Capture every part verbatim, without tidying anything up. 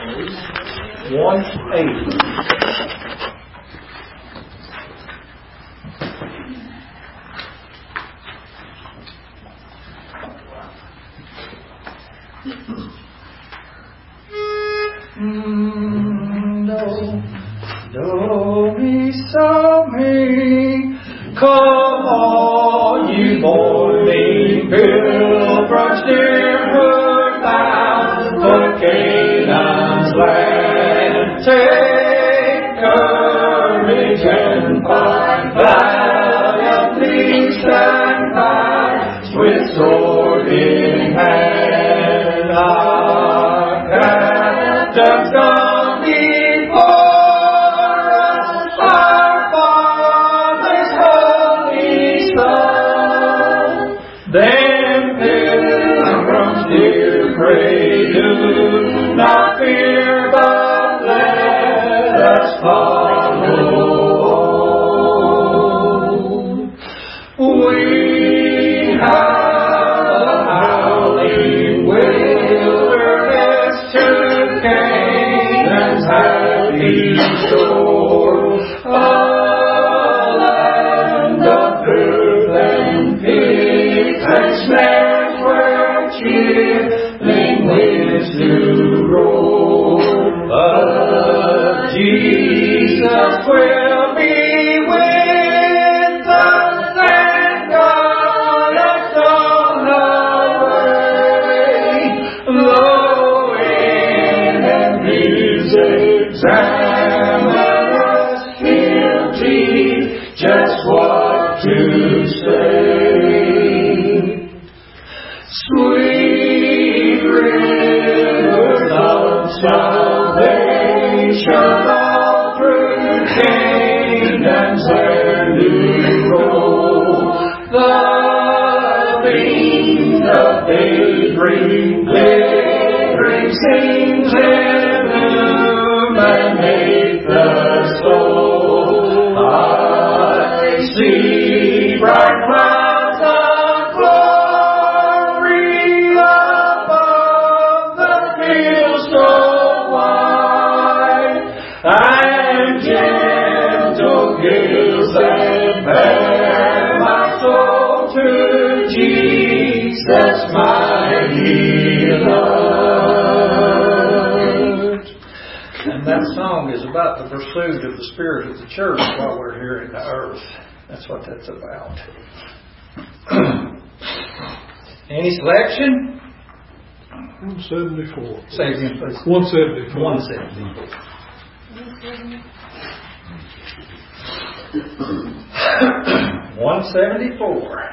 one eighty. Do, me, so me, come all ye morning pilgrims nearward bound for Canaan's land. Take courage and fight, valiantly stand by, with sword in hand. Our captain's gone before. Then pilgrims dear, pray do not fear, but let us follow. We have a howling wilderness to Canaan's happy shore, a land of earth and peace and snares where chilling winds do roar. But Jesus will be with us, and God has gone away. Lo, wind and music examine us, he'll teach just what to say. Sweet rivers of salvation all through Canaan's land do roll. The beams of day bring glittering scenes in bloom and make the soul. I see bright clouds of glory above the fields so wide, and gentle gales that bear my soul to Jesus, my healer. And that song is about the pursuit of the Spirit of the church while we're here in the earth. That's what that's about. Any selection? one seventy-four. Say again, please. one seventy-four. one seventy-four. one seventy-four.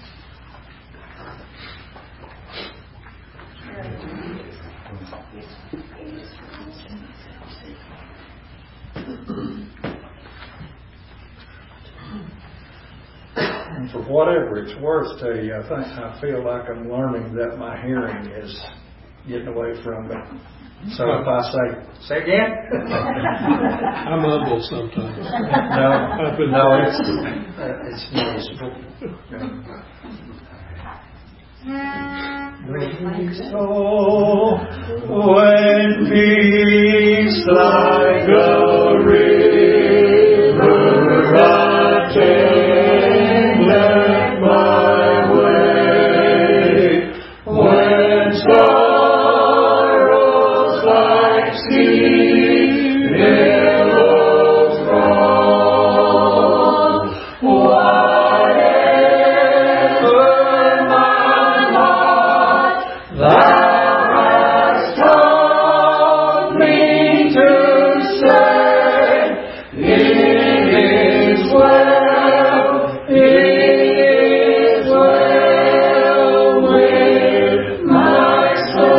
And for whatever it's worth to you, I think I feel like I'm learning that my hearing is getting away from me. So if I say, say again? I'm humble sometimes. No, no, it's, uh, it's noticeable. So when peace like a river attendeth my way, when sorrows like sea billows roll, whatever my lot, thou hast taught me to say, it is well, it is well with my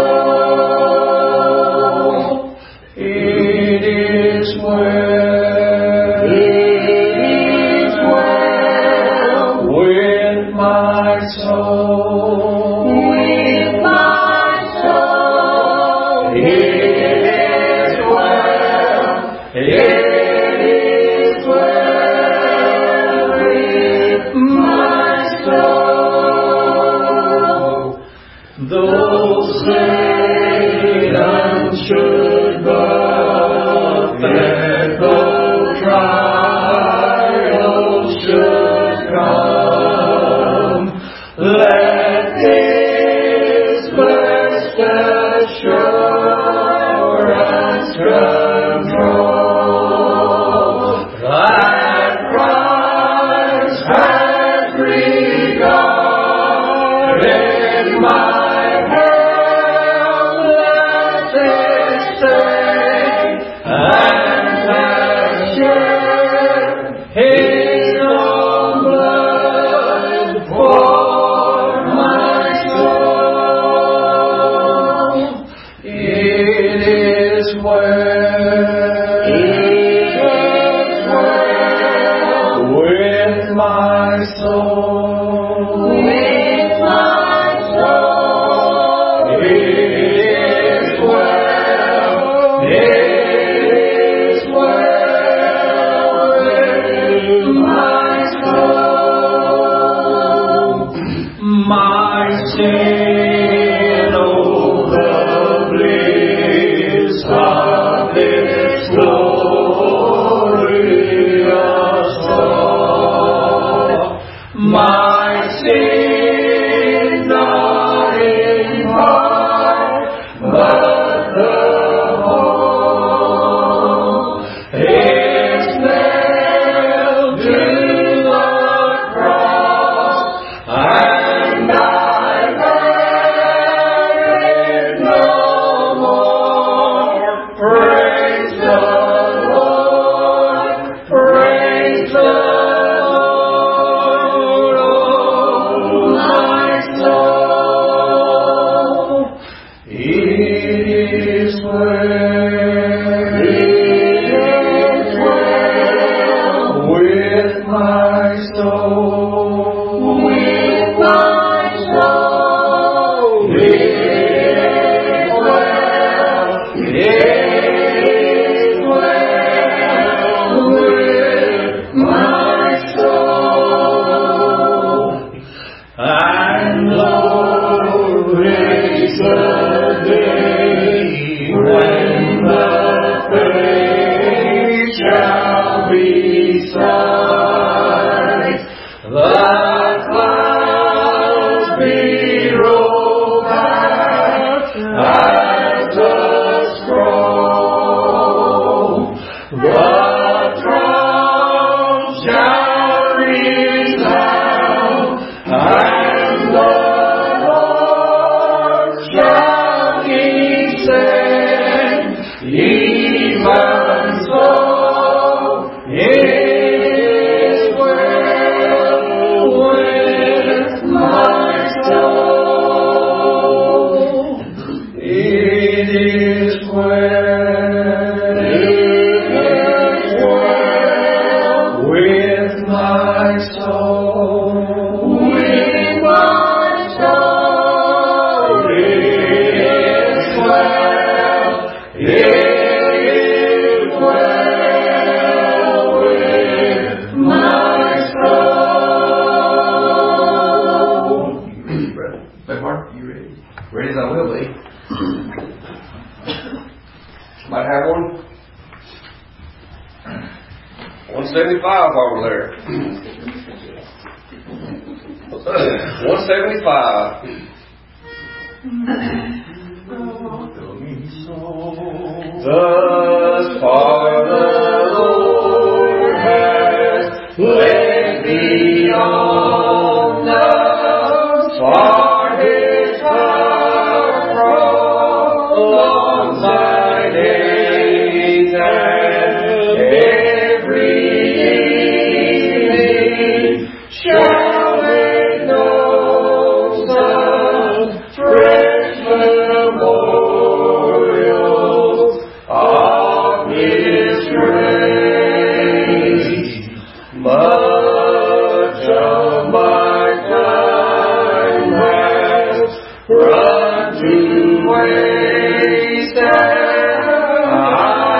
soul. It is well, it is well with my soul. With my soul. It is well, it is well with my soul. Though Satan should well. It is well with my soul. With my soul. It is well. It is well with my soul. My sin, oh, the bliss of this glorious thought. My sin, not in part, but the whole, is nailed to the cross, and I bear it no more. Praise the Lord, praise the Lord, oh my soul. It is well, it is well with my soul, with my soul. It is well, it is well with my soul. And Lord, is the day when the faith shall be sight. The clouds be rolled back as the scroll. The drums shall resound, and the Lord shall descend. Even so, it is well with my soul. It is well, it is well with my soul, with my soul. It is well, it is well with my soul. Brother Mark, you ready? Ready as I will be. Might have one. one seventy-five over there. one seventy-five. Thus far the Lord has led me on. Thus far His heart prolongs my days, and every evening shall make known some fresh memorials of His grace. Much of my time has run to waste, and I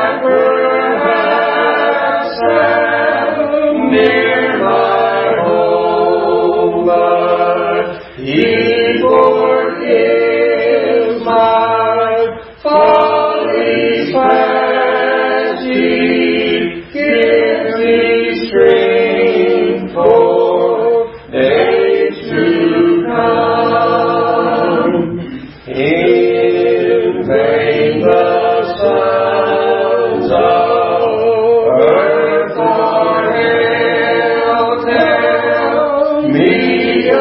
perhaps am near my home, but He forgives my follies past. He gives me strength for days to come. In vain the sons of earth or hell tell me a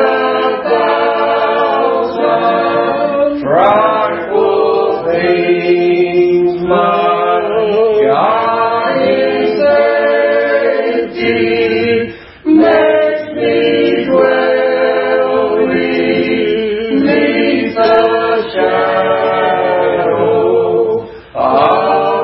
thousand frightful things. My God in safety makes me dwell beneath the shadow of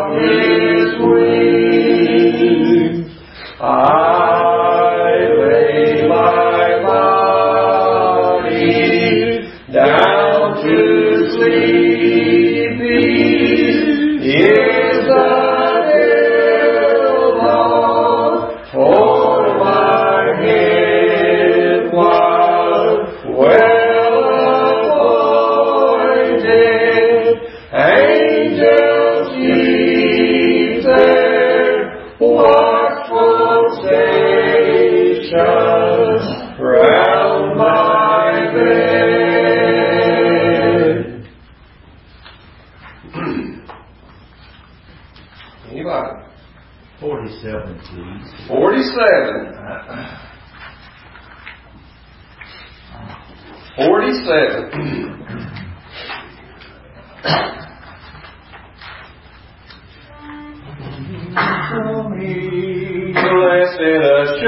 Forty-seven, please. Forty-seven. Forty-seven. Blessed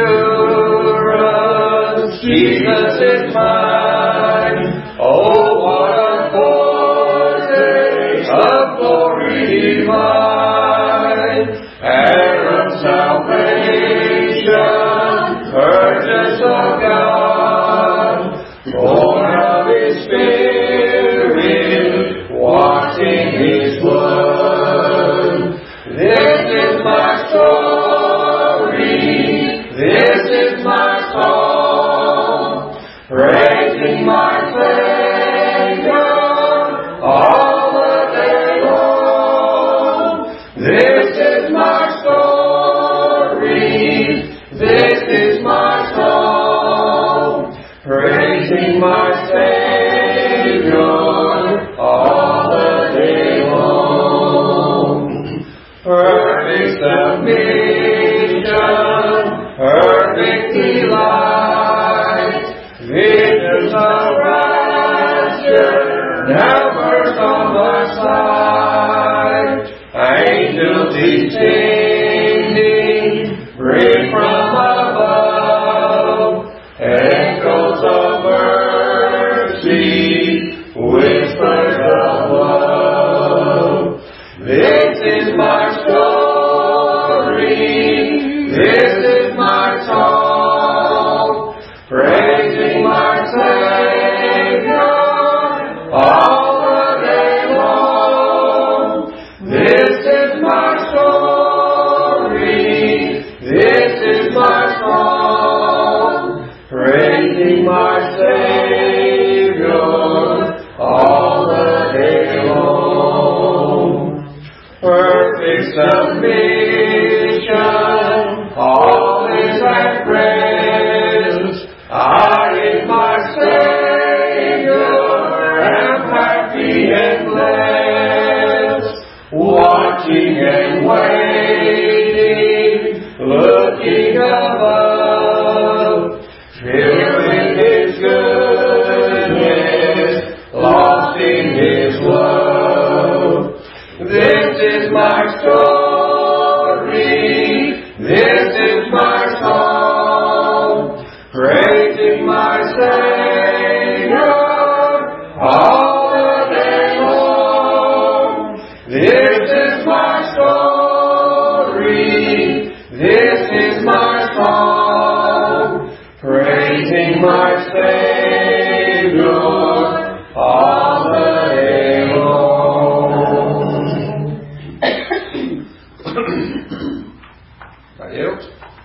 assurance, Jesus is mine. Oh, what a foretaste of glory divine, and of salvation, purchase of God, born of His Spirit, washed in His blood. This is my story, this is my song, praising my Savior all the day long. This is my story, this is my song, praising my Savior all the day long. Perfect submission, perfect delight, visions of rapture, now burst on my sight. Angels descending, bring from above, echoes of mercy, whispers of love. This is my story, this is my song, praising my Savior all the day long. This is my story, this is my song, praising my Savior all the day long. Perfect submission, all is at rest. I in my Savior am happy and blessed, watching and waiting, looking above, filled with His goodness, lost in His love. This is my story, this is my song, praising my Savior all the day long. This is my story, this is my song, praising my Savior all the day long. Anybody else?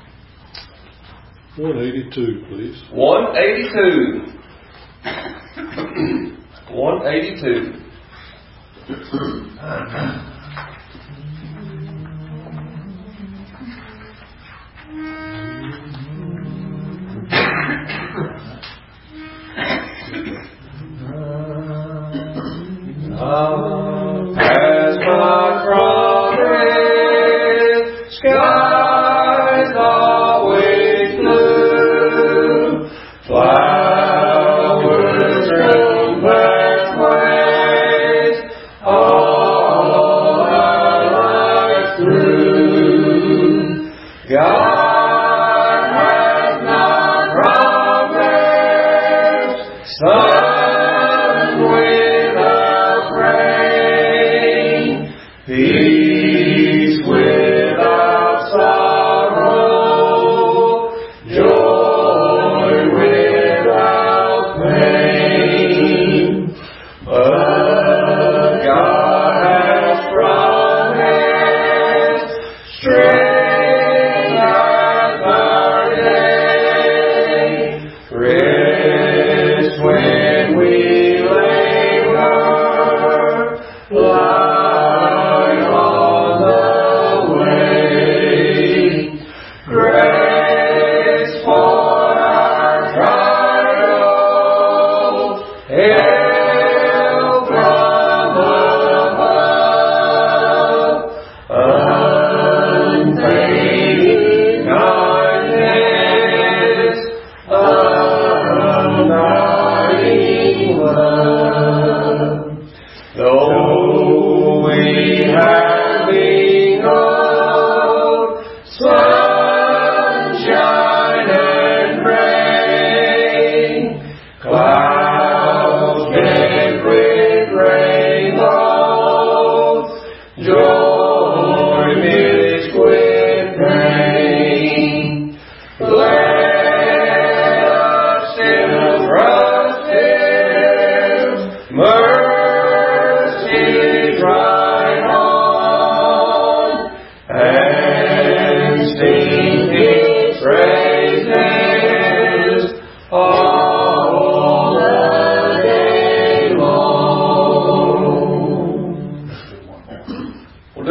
one eighty-two, please. one eighty-two. one eighty-two. As my promise, skies always blue, flowers grow pathways, all our lives through. God has not promised sun without rain, peace without sorrow, joy without pain. But God has promised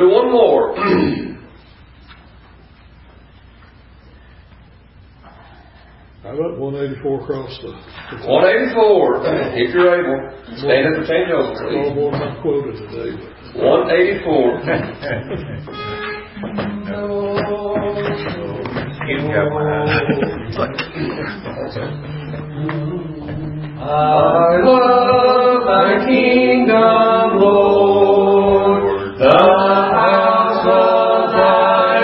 do one more. How about one eighty-four across the... one eighty-four, if you're able. Stand up and change over, All please. more than I quoted today. But one eighty-four. He's got I love thy kingdom, Lord, the house of thine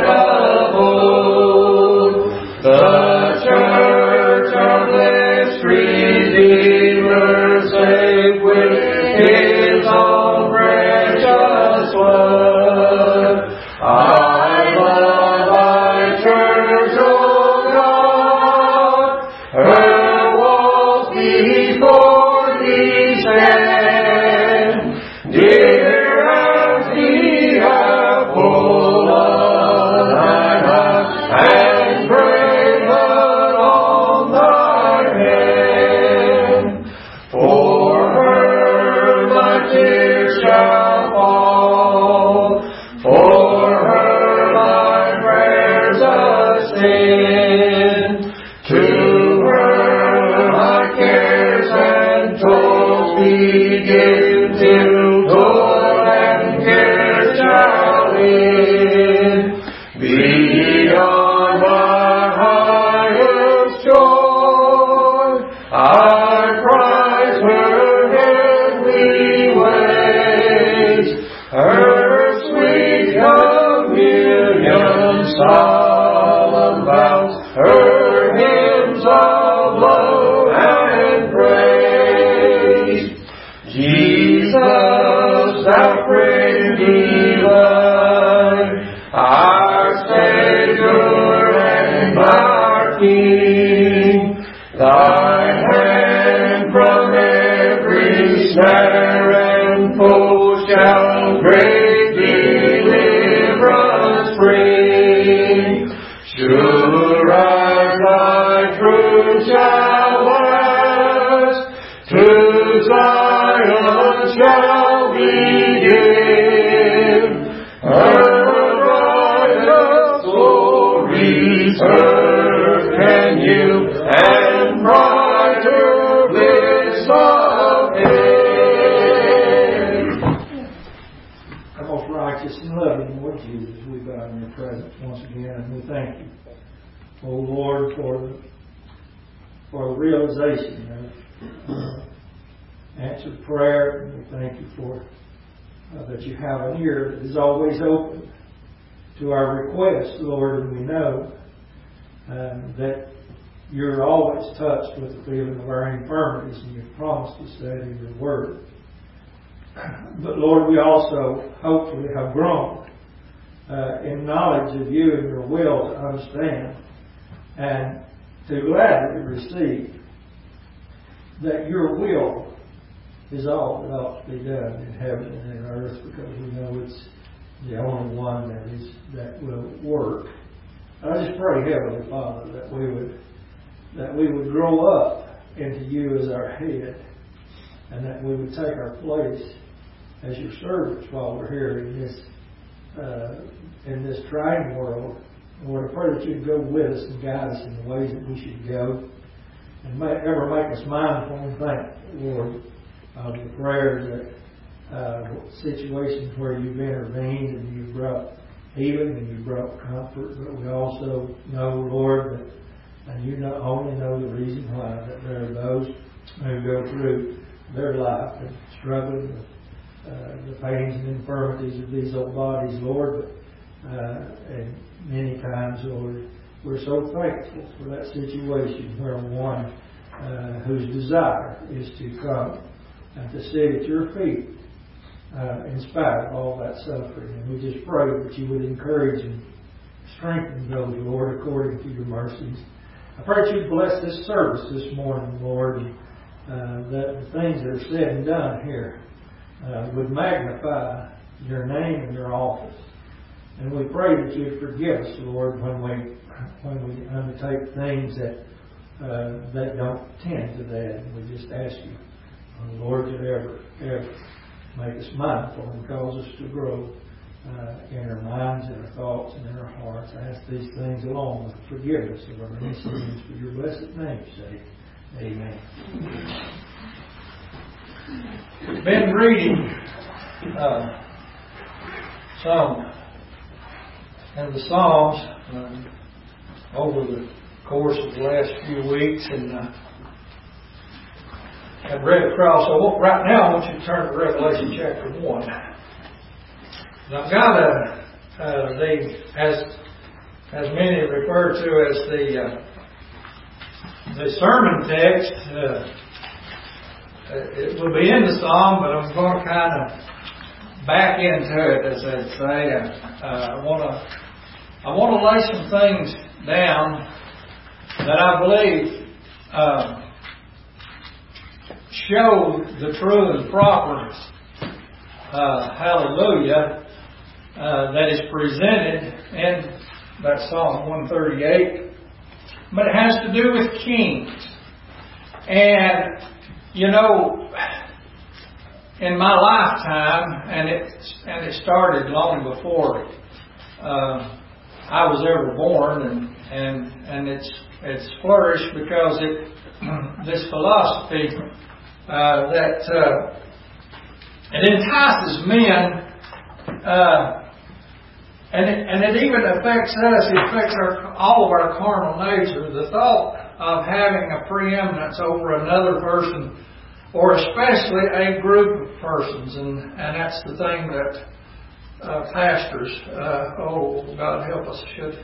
abode, the church of this Redeemer, safe with his own precious blood. I love thy church, O God, her walls before thee stand, dear as the apple of thine eye, and graven on thy hand. For her my tears shall fall, for her my prayers ascend. To her my cares and toils begin, till toil and care shall end. Beyond my highest joy, I prize her heavenly ways, her sweet communion, solemn vows, her hymns of love and praise. Jesus, thou friend divine, our Savior and our King, thy hand from every snare and foe shall great deliverance bring. Sure as thy truth shall last, to Zion shall begin. Her brightest glories earth can yield, and brighter bliss of heaven. Our most righteous and loving Lord Jesus, we bow in your presence once again, and we thank you, O Lord, for the, for the realization of uh, answered prayer. And we thank you for uh, that you have an ear that is always open to our requests, Lord, and we know um, that you're always touched with the feeling of our infirmities, and you've promised us that in your word. But Lord, we also hopefully have grown uh, in knowledge of you and your will to understand and to gladly receive that your will is all that ought to be done in heaven and in earth, because we know it's the only one that is that will work. I just pray, Heavenly Father, that we would that we would grow up into you as our head, and that we would take our place as your servants while we're here in this uh, in this trying world. Lord, I pray that you'd go with us and guide us in the ways that we should go, and may, ever make us mindful and thankful, Lord, of the prayers that uh, situations where you've intervened and you've brought healing and you've brought comfort. But we also know, Lord, that and you not only know the reason why, that there are those who go through their life and struggling with uh, the pains and infirmities of these old bodies, Lord. But, uh, and many times, Lord, we're so thankful for that situation where one uh, whose desire is to come and to sit at your feet uh, in spite of all that suffering. And we just pray that you would encourage and strengthen those, Lord, according to your mercies. I pray that you'd bless this service this morning, Lord, and uh, that the things that are said and done here uh, would magnify your name and your office. And we pray that you'd forgive us, Lord, when we when we undertake things that uh, that don't tend to that. And we just ask you, oh, Lord, to ever, ever make us mindful and cause us to grow uh, in our minds and our thoughts and in our hearts. I ask these things along with forgiveness of our many sins for your blessed name's sake. Amen. Been reading uh, some in the Psalms uh, over the course of the last few weeks, and uh, I've read across. So right now, I want you to turn to Revelation chapter one. Now, I've got a uh, the as as many refer to as the uh, the sermon text. Uh, it will be in the Psalm, but I'm going to kind of back into it, as I'd say. Uh, I want to I want to lay some things down that I believe uh, show the true and proper uh, hallelujah uh, that is presented in that Psalm one thirty-eight. But it has to do with kings. And, you know, in my lifetime, and it, and it started long before uh, I was ever born, and, and, and it's, it's flourished because it, this philosophy uh, that uh, it entices men, uh, and it, and it even affects us. It affects our, all of our carnal nature. The thought of having a preeminence over another person, or especially a group of persons, and, and that's the thing that uh, pastors, uh, oh God help us, should,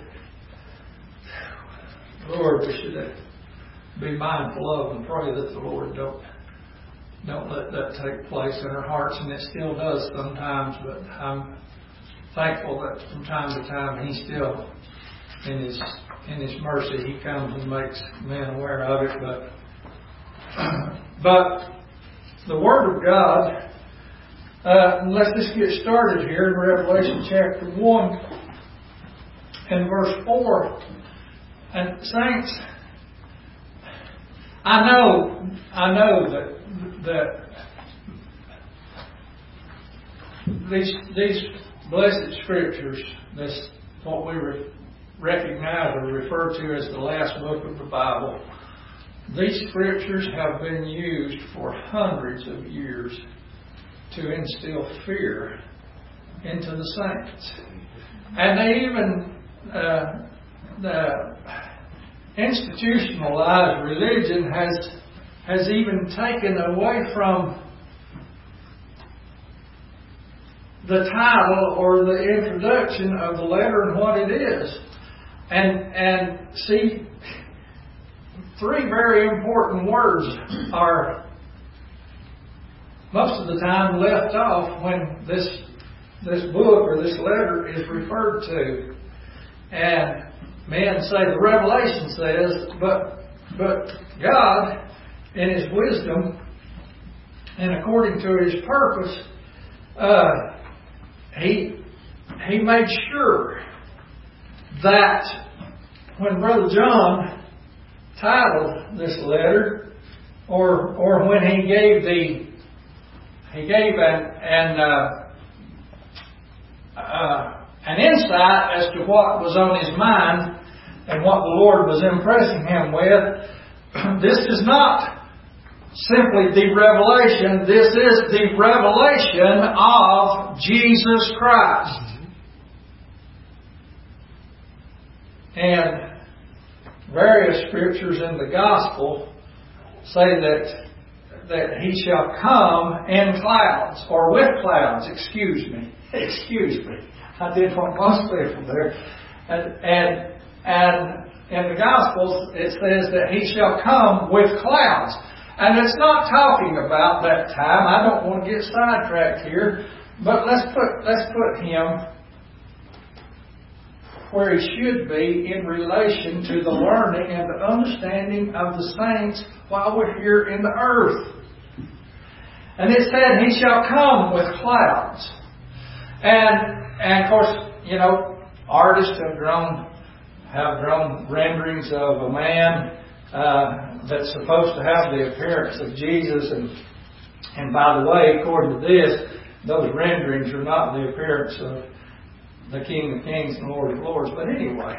Lord, we should be mindful of and pray that the Lord don't don't let that take place in our hearts, and it still does sometimes. But I'm thankful that from time to time He still, in His in His mercy, He comes and makes men aware of it. But but the Word of God. Uh, let's just get started here in Revelation chapter one and verse four. And saints, I know, I know that that these these blessed scriptures, this what we re- recognize or refer to as the last book of the Bible, these scriptures have been used for hundreds of years to instill fear into the saints. And they even uh, the institutionalized religion has has even taken away from the title or the introduction of the letter and what it is. And and see, three very important words are most of the time left off when this this book or this letter is referred to. And men say the Revelation says, but but God, in His wisdom and according to His purpose, uh, He He made sure that when Brother John titled this letter, or or when he gave the he gave an an uh, uh, an insight as to what was on his mind and what the Lord was impressing him with, this is not simply the revelation. This is the revelation of Jesus Christ. And various scriptures in the gospel say that that He shall come in clouds, or with clouds, excuse me. Excuse me. I did want most people there. And, and, and in the Gospels it says that He shall come with clouds. And it's not talking about that time. I don't want to get sidetracked here. But let's put let's put Him where He should be in relation to the learning and the understanding of the saints while we're here in the earth. And it said, He shall come with clouds. And, and of course, you know, artists have drawn, have drawn renderings of a man uh, that's supposed to have the appearance of Jesus. And, and by the way, according to this, those renderings are not the appearance of the King of Kings and Lord of Lords. But anyway,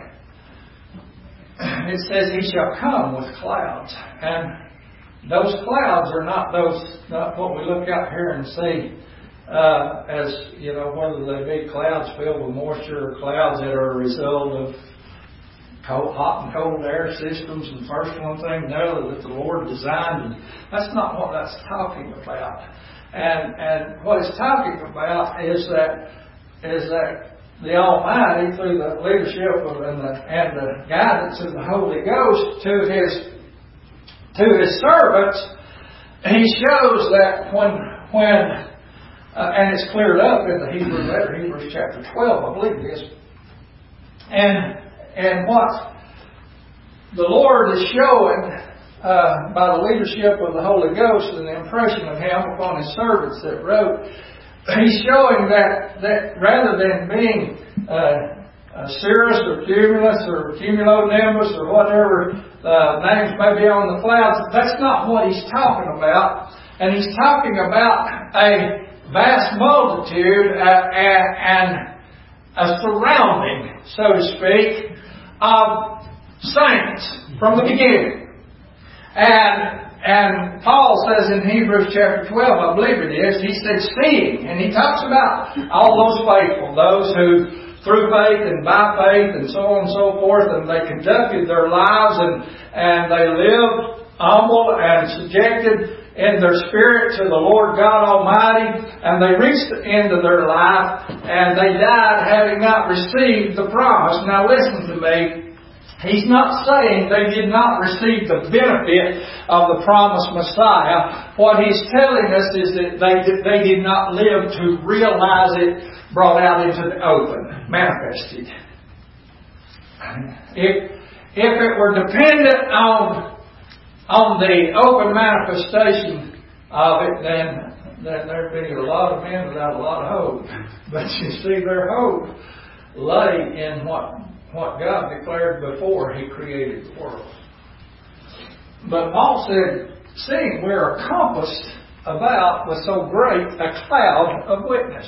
it says He shall come with clouds. And those clouds are not those, not what we look out here and see uh, as, you know, whether they be clouds filled with moisture or clouds that are a result of cold, hot and cold air systems and first one thing another that the Lord designed. And that's not what that's talking about. And and what it's talking about is that is that the Almighty, through the leadership of and the and the guidance of the Holy Ghost to His to His servants, He shows that when when uh, and it's cleared up in the Hebrew letter, Hebrews chapter twelve, I believe it is. And And what the Lord is showing uh, by the leadership of the Holy Ghost and the impression of Him upon His servants that wrote, He's showing that, that rather than being uh, uh, cirrus or cumulus or cumulonimbus or whatever uh, names may be on the clouds, that's not what He's talking about. And He's talking about a vast multitude uh, and, and a surrounding, so to speak, of saints from the beginning. And and Paul says in Hebrews chapter twelve, I believe it is, he said seeing. And he talks about all those faithful, those who through faith and by faith and so on and so forth, and they conducted their lives and, and they lived humble and subjected in their spirit to the Lord God Almighty, and they reached the end of their life, and they died having not received the promise. Now listen to me. He's not saying they did not receive the benefit of the promised Messiah. What He's telling us is that they did, they did not live to realize it brought out into the open, manifested. If, if it were dependent on on the open manifestation of it, then, then there'd be a lot of men without a lot of hope. But you see, their hope lay in what, what God declared before He created the world. But Paul said, seeing we're encompassed about with so great a cloud of witness.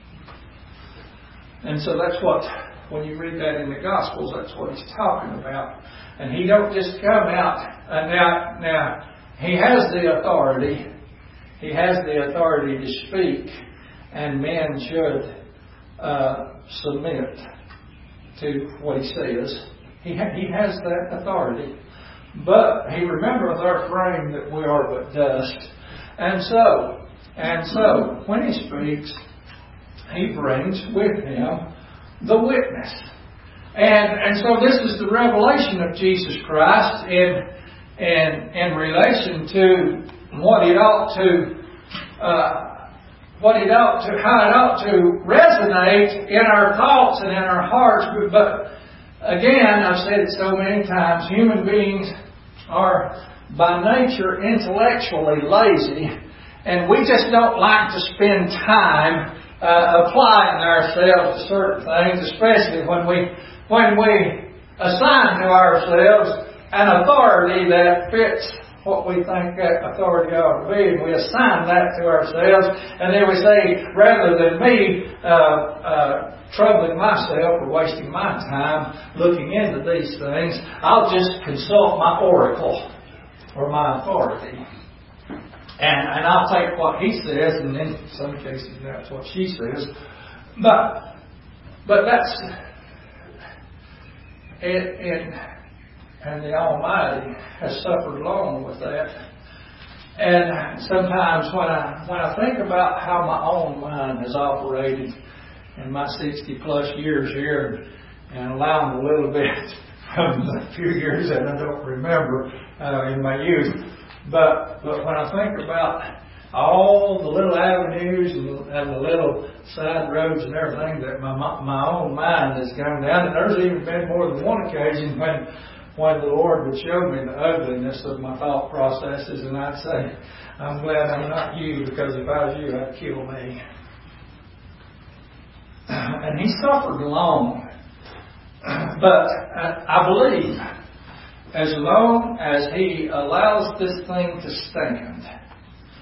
And so that's what, when you read that in the Gospels, that's what He's talking about. And He don't just come out. Uh, now, now, He has the authority. He has the authority to speak, and men should uh, submit to what He says. He ha- He has that authority. But He remembereth our frame that we are but dust. And so, and so, when He speaks, He brings with Him the witness. And and so this is the revelation of Jesus Christ in in in relation to what it ought to uh, what it ought to how it ought to resonate in our thoughts and in our hearts. But, but again, I've said it so many times, human beings are by nature intellectually lazy, and we just don't like to spend time uh, applying ourselves to certain things, especially when we When we assign to ourselves an authority that fits what we think that authority ought to be, and we assign that to ourselves, and then we say, rather than me uh, uh, troubling myself or wasting my time looking into these things, I'll just consult my oracle or my authority. And, and I'll take what he says, and in some cases that's what she says. But, but that's... It, it, and the Almighty has suffered long with that. And sometimes when I when I think about how my own mind has operated in my sixty plus years here, and allowing a little bit from the few years that I don't remember uh, in my youth, but but when I think about all the little avenues and, and the little side roads and everything that my my own mind has gone down. And there's even been more than one occasion when when the Lord would show me the ugliness of my thought processes, and I'd say, I'm glad I'm not you, because if I was you, I'd kill me. And He suffered long. But I, I believe as long as He allows this thing to stand,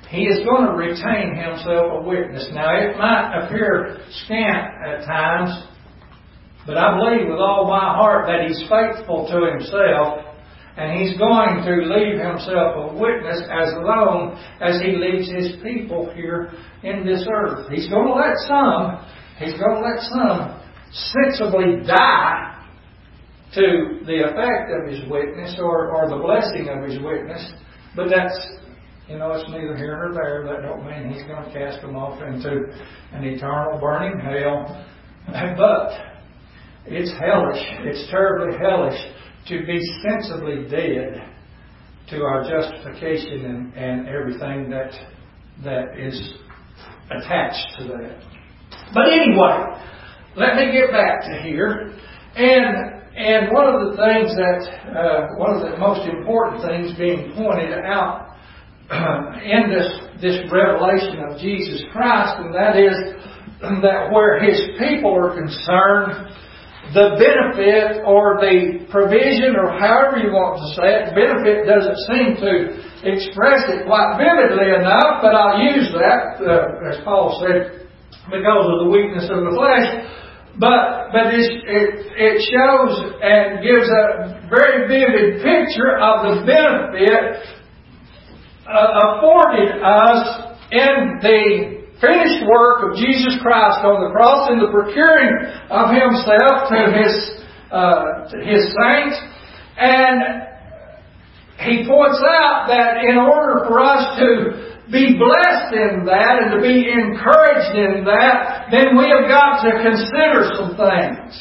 he is going to retain himself a witness. Now, it might appear scant at times, but I believe with all my heart that he's faithful to himself, and he's going to leave himself a witness as long as he leaves his people here in this earth. He's going to let some, he's going to let some sensibly die to the effect of his witness or, or the blessing of his witness. But that's, you know, it's neither here nor there. That don't mean he's going to cast them off into an eternal burning hell. But it's hellish. It's terribly hellish to be sensibly dead to our justification and, and everything that that is attached to that. But anyway, let me get back to here. And and one of the things that, uh, one of the most important things being pointed out in this, this revelation of Jesus Christ, and that is that where His people are concerned, the benefit or the provision, or however you want to say it, benefit doesn't seem to express it quite vividly enough, but I'll use that, uh, as Paul said, because of the weakness of the flesh. But but it, it, it shows and gives a very vivid picture of the benefit uh, afforded us in the finished work of Jesus Christ on the cross, in the procuring of Himself to His uh, to His saints. And he points out that in order for us to be blessed in that and to be encouraged in that, then we have got to consider some things.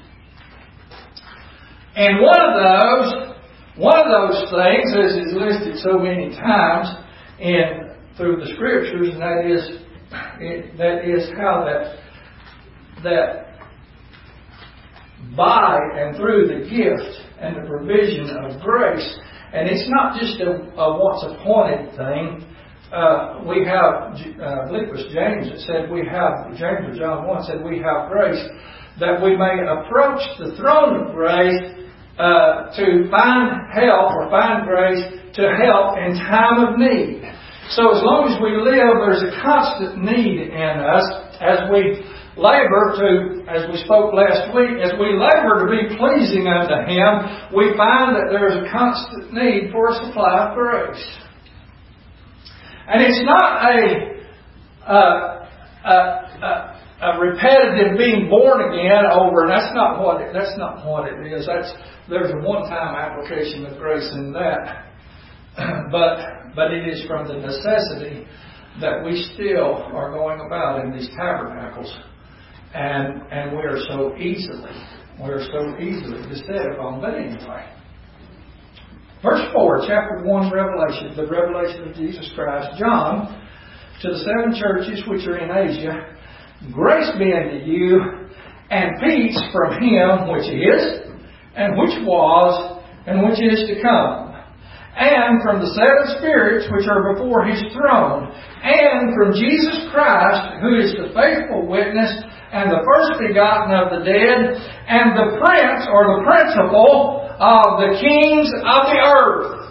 And one of those, one of those things, as is listed so many times in through the Scriptures, and that is it, that is how that that by and through the gift and the provision of grace, and it's not just a, a once appointed thing. Uh, we have, uh, I believe it was James that said we have, James or John one said we have grace that we may approach the throne of grace uh, to find help or find grace to help in time of need. So as long as we live, there's a constant need in us as we labor to, as we spoke last week, as we labor to be pleasing unto Him, we find that there's a constant need for a supply of grace. And it's not a, uh, a, a, a repetitive being born again over, and that's not what it, that's not what it is. That's there's a one-time application of grace in that, but but it is from the necessity that we still are going about in these tabernacles, and and we are so easily we are so easily beset upon. But anyway. Verse four, chapter one, Revelation, the revelation of Jesus Christ. John, to the seven churches which are in Asia, grace be unto you, and peace from Him which is, and which was, and which is to come, and from the seven spirits which are before His throne, and from Jesus Christ, who is the faithful witness, and the first begotten of the dead, and the prince, or the principal, of the kings of the earth.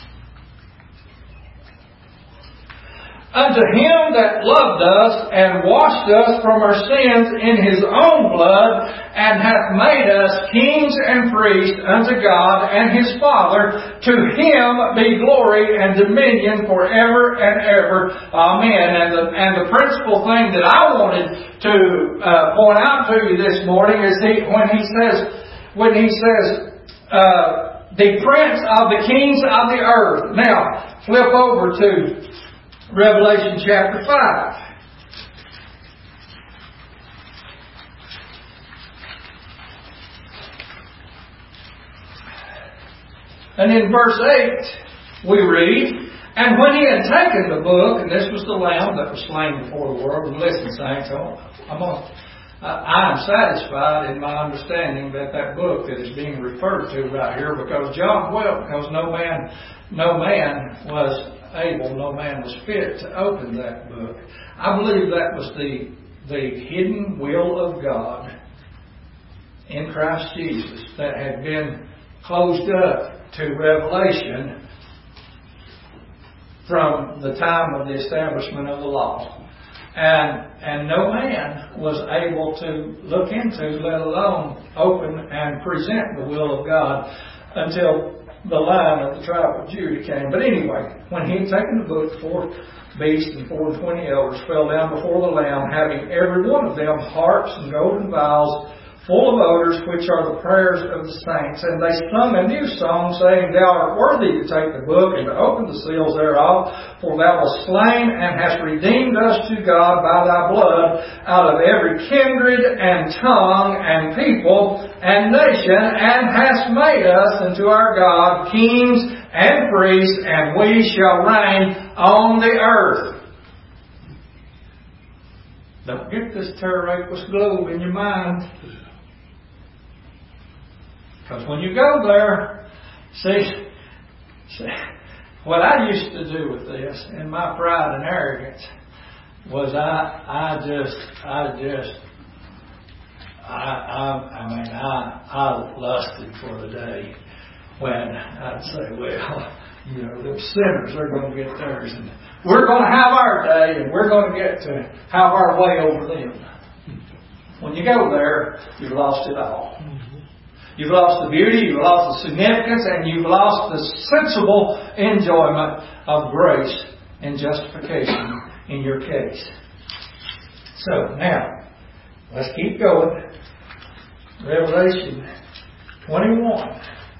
Unto Him that loved us and washed us from our sins in His own blood, and hath made us kings and priests unto God and His Father, to Him be glory and dominion forever and ever. Amen. And the, and the principal thing that I wanted to uh, point out to you this morning is he, when he says, when he says, Uh, the prince of the kings of the earth. Now, flip over to Revelation chapter five. And in verse eight, we read, and when He had taken the book, and this was the Lamb that was slain before the world, and listen, saints, I'm on. I am satisfied in my understanding that that book that is being referred to right here, because John wept because no man, no man was able, no man was fit to open that book. I believe that was the the hidden will of God in Christ Jesus that had been closed up to revelation from the time of the establishment of the law. And and no man was able to look into, let alone open and present the will of God until the line of the tribe of Judah came. But anyway, when he had taken the book, four beasts and four and twenty elders fell down before the Lamb, having every one of them harps and golden vials full of odors, which are the prayers of the saints. And they sung a new song, saying, Thou art worthy to take the book and to open the seals thereof, for Thou wast slain and hast redeemed us to God by Thy blood out of every kindred and tongue and people and nation, and hast made us unto our God kings and priests, and we shall reign on the earth. Don't get this terraqueous globe in your mind. Because when you go there, see, see, what I used to do with this, in my pride and arrogance, was I, I just, I just, I, I, I mean, I, I lusted for the day when I'd say, well, you know, the sinners are going to get theirs, and we're going to have our day, and we're going to get to have our way over them. When you go there, you've lost it all. You've lost the beauty, you've lost the significance, and you've lost the sensible enjoyment of grace and justification in your case. So, now, let's keep going. Revelation twenty-one.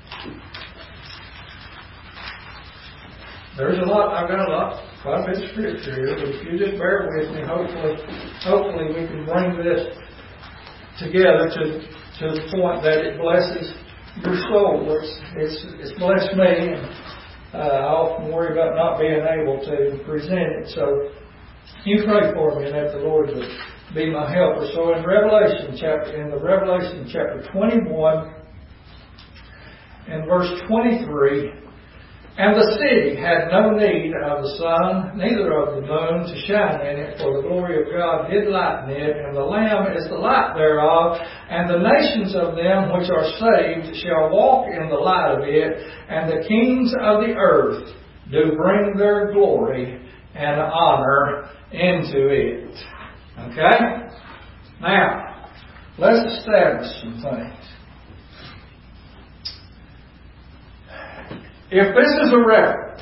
There's a lot, I've got a lot, quite a bit of scripture here, but if you just bear with me, hopefully, hopefully we can bring this together to to the point that it blesses your soul. It's, it's, it's blessed me, and uh, I often worry about not being able to present it. So you pray for me and that the Lord would be my helper. So in Revelation chapter, in the Revelation chapter twenty-one and verse twenty-three, and the city had no need of the sun, neither of the moon to shine in it, for the glory of God did lighten it, and the Lamb is the light thereof, and the nations of them which are saved shall walk in the light of it, and the kings of the earth do bring their glory and honor into it. Okay? Now, let's establish some things. If this is a reference,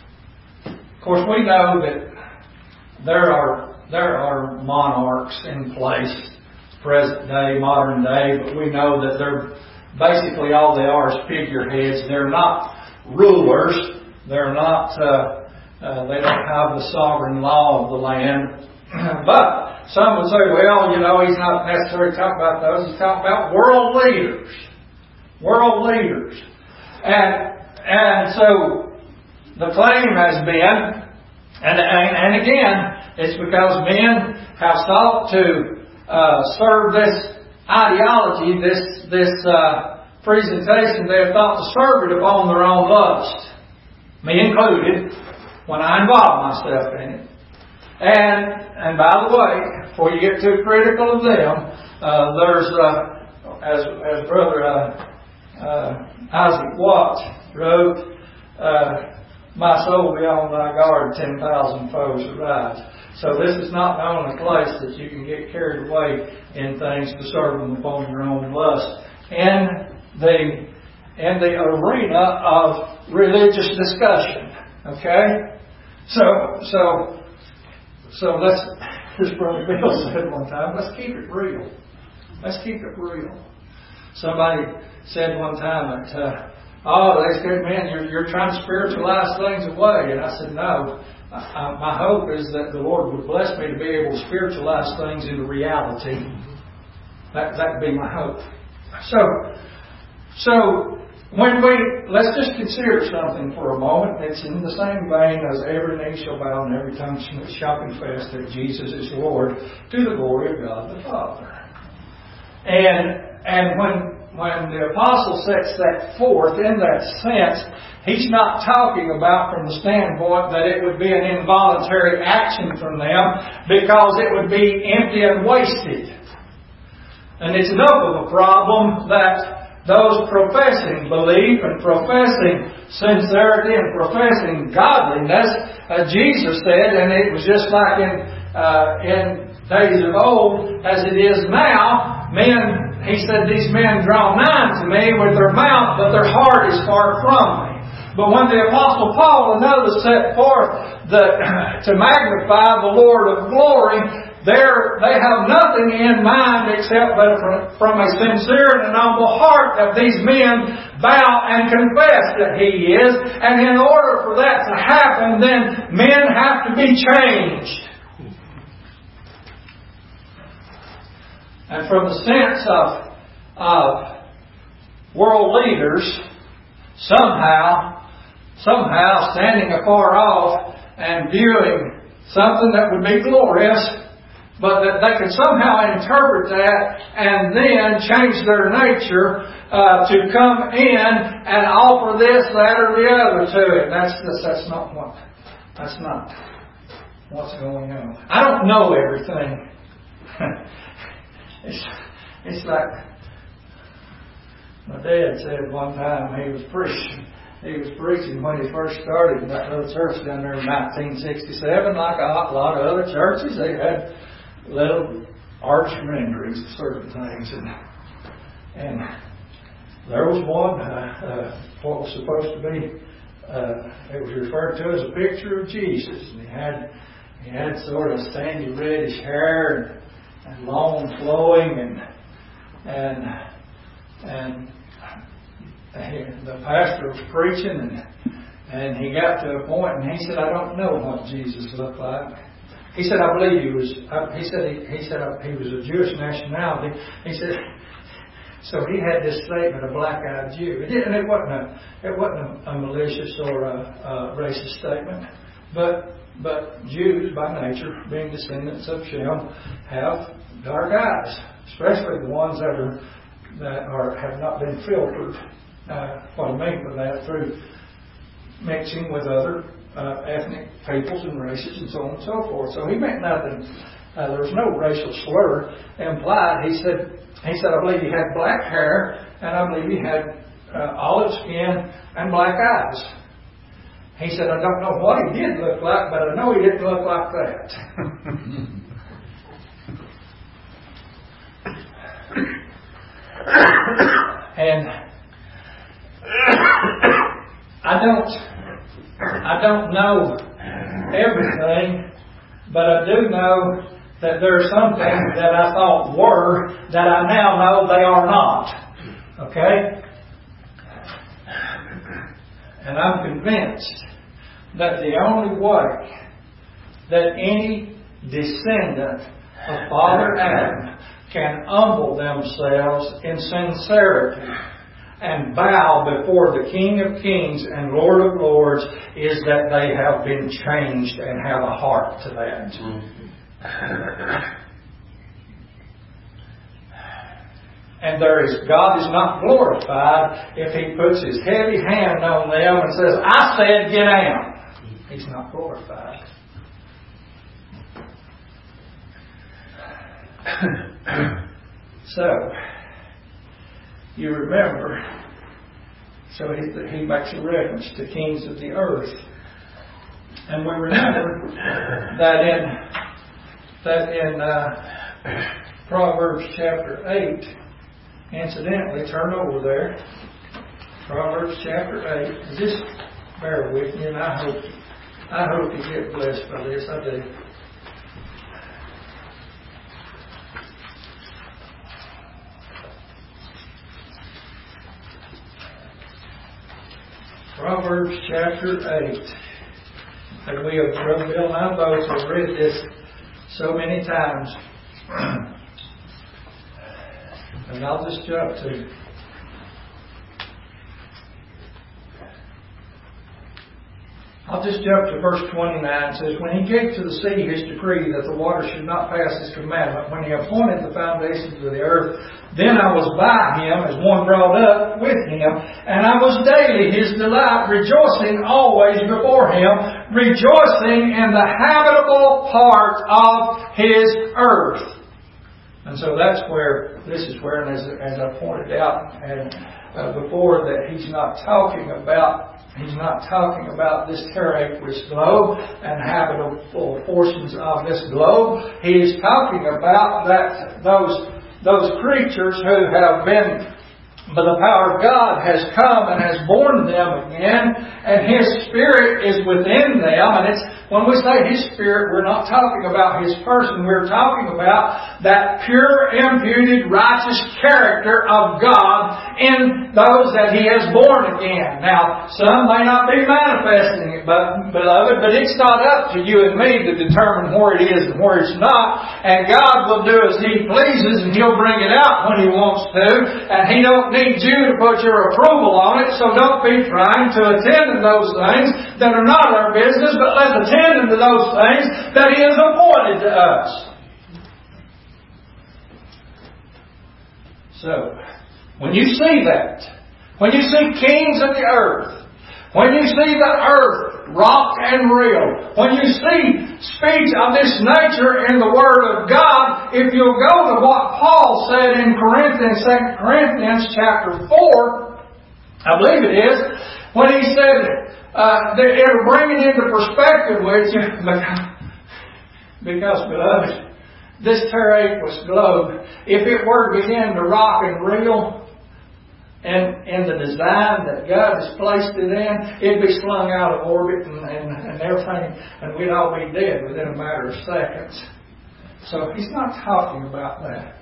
of course we know that there are there are monarchs in place, present day, modern day, but we know that they're basically all they are is figureheads. They're not rulers. They're not. Uh, uh, they don't have the sovereign law of the land. But some would say, well, you know, he's not necessarily talking about those. He's talking about world leaders, world leaders, and. And so the claim has been, and, and, and again, it's because men have sought to uh, serve this ideology, this this uh, presentation. They have thought to serve it upon their own lust, me included, when I involve myself in it. And and by the way, before you get too critical of them, uh, there's uh, as as Brother uh, uh, Isaac Watts wrote, uh, my soul be on thy guard, ten thousand foes arise. So this is not the only place that you can get carried away in things to serve them upon your own lust. In the, in the arena of religious discussion. Okay? So, so, so let's, as Brother Bill said one time, let's keep it real. Let's keep it real. Somebody said one time that, uh, oh, they said, man, you're, you're trying to spiritualize things away. And I said, no. I, I, my hope is that the Lord would bless me to be able to spiritualize things into reality. That that would be my hope. So, so when we, let's just consider something for a moment. It's in the same vein as every knee shall bow and every tongue shall confess that Jesus is Lord, to the glory of God the Father. And and when When the apostle sets that forth in that sense, he's not talking about from the standpoint that it would be an involuntary action from them because it would be empty and wasted. And it's enough of a problem that those professing belief and professing sincerity and professing godliness. Uh, Jesus said, and it was just like in uh, in days of old as it is now, men, He said, these men draw nigh to me with their mouth, but their heart is far from me. But when the Apostle Paul and others set forth the, to magnify the Lord of glory, They're, they have nothing in mind except that from a sincere and humble heart that these men bow and confess that He is. And in order for that to happen, then men have to be changed. And from the sense of, of world leaders, somehow, somehow standing afar off and viewing something that would be glorious, but that they could somehow interpret that and then change their nature uh, to come in and offer this, that, or the other to it. That's that's, that's not what that's not what's going on. I don't know everything. it's it's like my dad said one time. He was preaching. He was preaching when he first started in that little church down there in nineteen sixty-seven. Like a lot of other churches, they had little arch renderings of certain things, and and there was one uh, uh, what was supposed to be uh, it was referred to as a picture of Jesus, and he had he had sort of sandy reddish hair and, and long flowing, and and and he, the pastor was preaching, and and he got to a point, and he said, "I don't know what Jesus looked like." He said, "I believe he was." Uh, he said, "He, he said uh, he was a Jewish nationality." He said, so he had this statement, "a black-eyed Jew." It didn't. It wasn't a. It wasn't a, a malicious or a, a racist statement. But but Jews, by nature, being descendants of Shem, have dark eyes, especially the ones that are that are have not been filtered. Uh, what I mean by that, through mixing with other Uh, ethnic peoples and races and so on and so forth. So he meant nothing. Uh, there was no racial slur implied. He said, he said, I believe he had black hair, and I believe he had uh, olive skin and black eyes. He said, I don't know what he did look like, but I know he didn't look like that. And I don't I don't know everything, but I do know that there are some things that I thought were that I now know they are not. Okay? And I'm convinced that the only way that any descendant of Father Adam can humble themselves in sincerity and bow before the King of Kings and Lord of Lords is that they have been changed and have a heart to that. Mm-hmm. And there is God is not glorified if He puts His heavy hand on them and says, I said get down. He's not glorified. So, you remember, so he, he makes a reference to kings of the earth. And we remember that in that in uh, Proverbs chapter eight, incidentally, turn over there. Proverbs chapter eight. Just bear with me, and I hope I hope you get blessed by this. I do. Proverbs chapter eight. And we have, Brother Bill and I both have read this so many times. And I'll just jump to I'll just jump to verse twenty-nine. It says, when He gave to the sea His decree that the water should not pass His commandment, when He appointed the foundations of the earth, then I was by Him as one brought up with Him, and I was daily His delight, rejoicing always before Him, rejoicing in the habitable part of His earth. And so that's where, this is where, and as, as I pointed out and, uh, before, that he's not talking about, he's not talking about this terraqueous globe and habitable portions of this globe. He is talking about that those those creatures who have been, but the power of God has come and has born them again, and His Spirit is within them. And it's, when we say His Spirit, we're not talking about His person. We're talking about that pure, imputed, righteous character of God in those that He has born again. Now, some may not be manifesting it, but beloved, but it's not up to you and me to determine where it is and where it's not. And God will do as He pleases, and He'll bring it out when He wants to. And He don't need you to put your approval on it, so don't be trying to attend to those things that are not our business, but let's attend to those things that He has appointed to us. So, when you see that, when you see kings of the earth, when you see the earth rock and reel, when you see speech of this nature in the Word of God, if you'll go to what Paul said in Corinthians, Second Corinthians chapter four, I believe it is, when he said, uh, that it'll bring it into perspective with you, because, beloved, this terraqueous globe, if it were to begin to rock and reel, and in the design that God has placed it in, it'd be slung out of orbit and, and, and everything, and we'd all be dead within a matter of seconds. So He's not talking about that.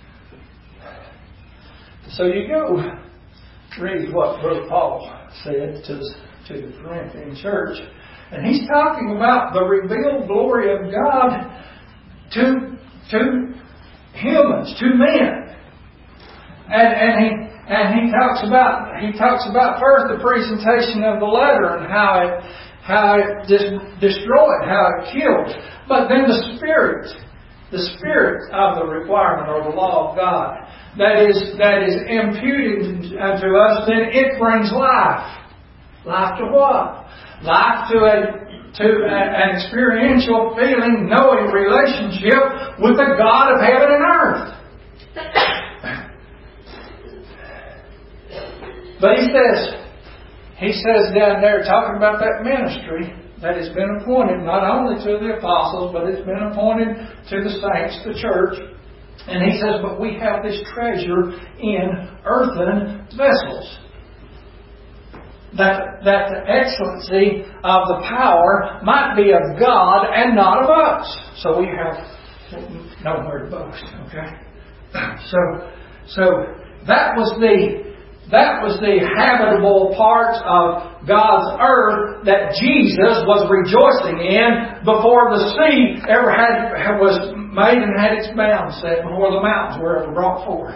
So you go read what Brother Paul said to the, to the Corinthian church, and he's talking about the revealed glory of God to to humans, to men, and and he. And he talks about he talks about first the presentation of the letter and how it how it dis- destroyed, how it killed. But then the spirit, the spirit of the requirement or the law of God that is that is imputed unto us, then it brings life. Life to what? Life to a to a, an experiential feeling, knowing relationship with the God of heaven and earth. But he says, he says down there, talking about that ministry that has been appointed not only to the apostles, but it's been appointed to the saints, the church. And he says, but we have this treasure in earthen vessels. That, that the excellency of the power might be of God and not of us. So we have nowhere to boast, okay? So, so that was the That was the habitable parts of God's earth that Jesus was rejoicing in before the sea ever had was made and had its bounds set, before the mountains were ever brought forth.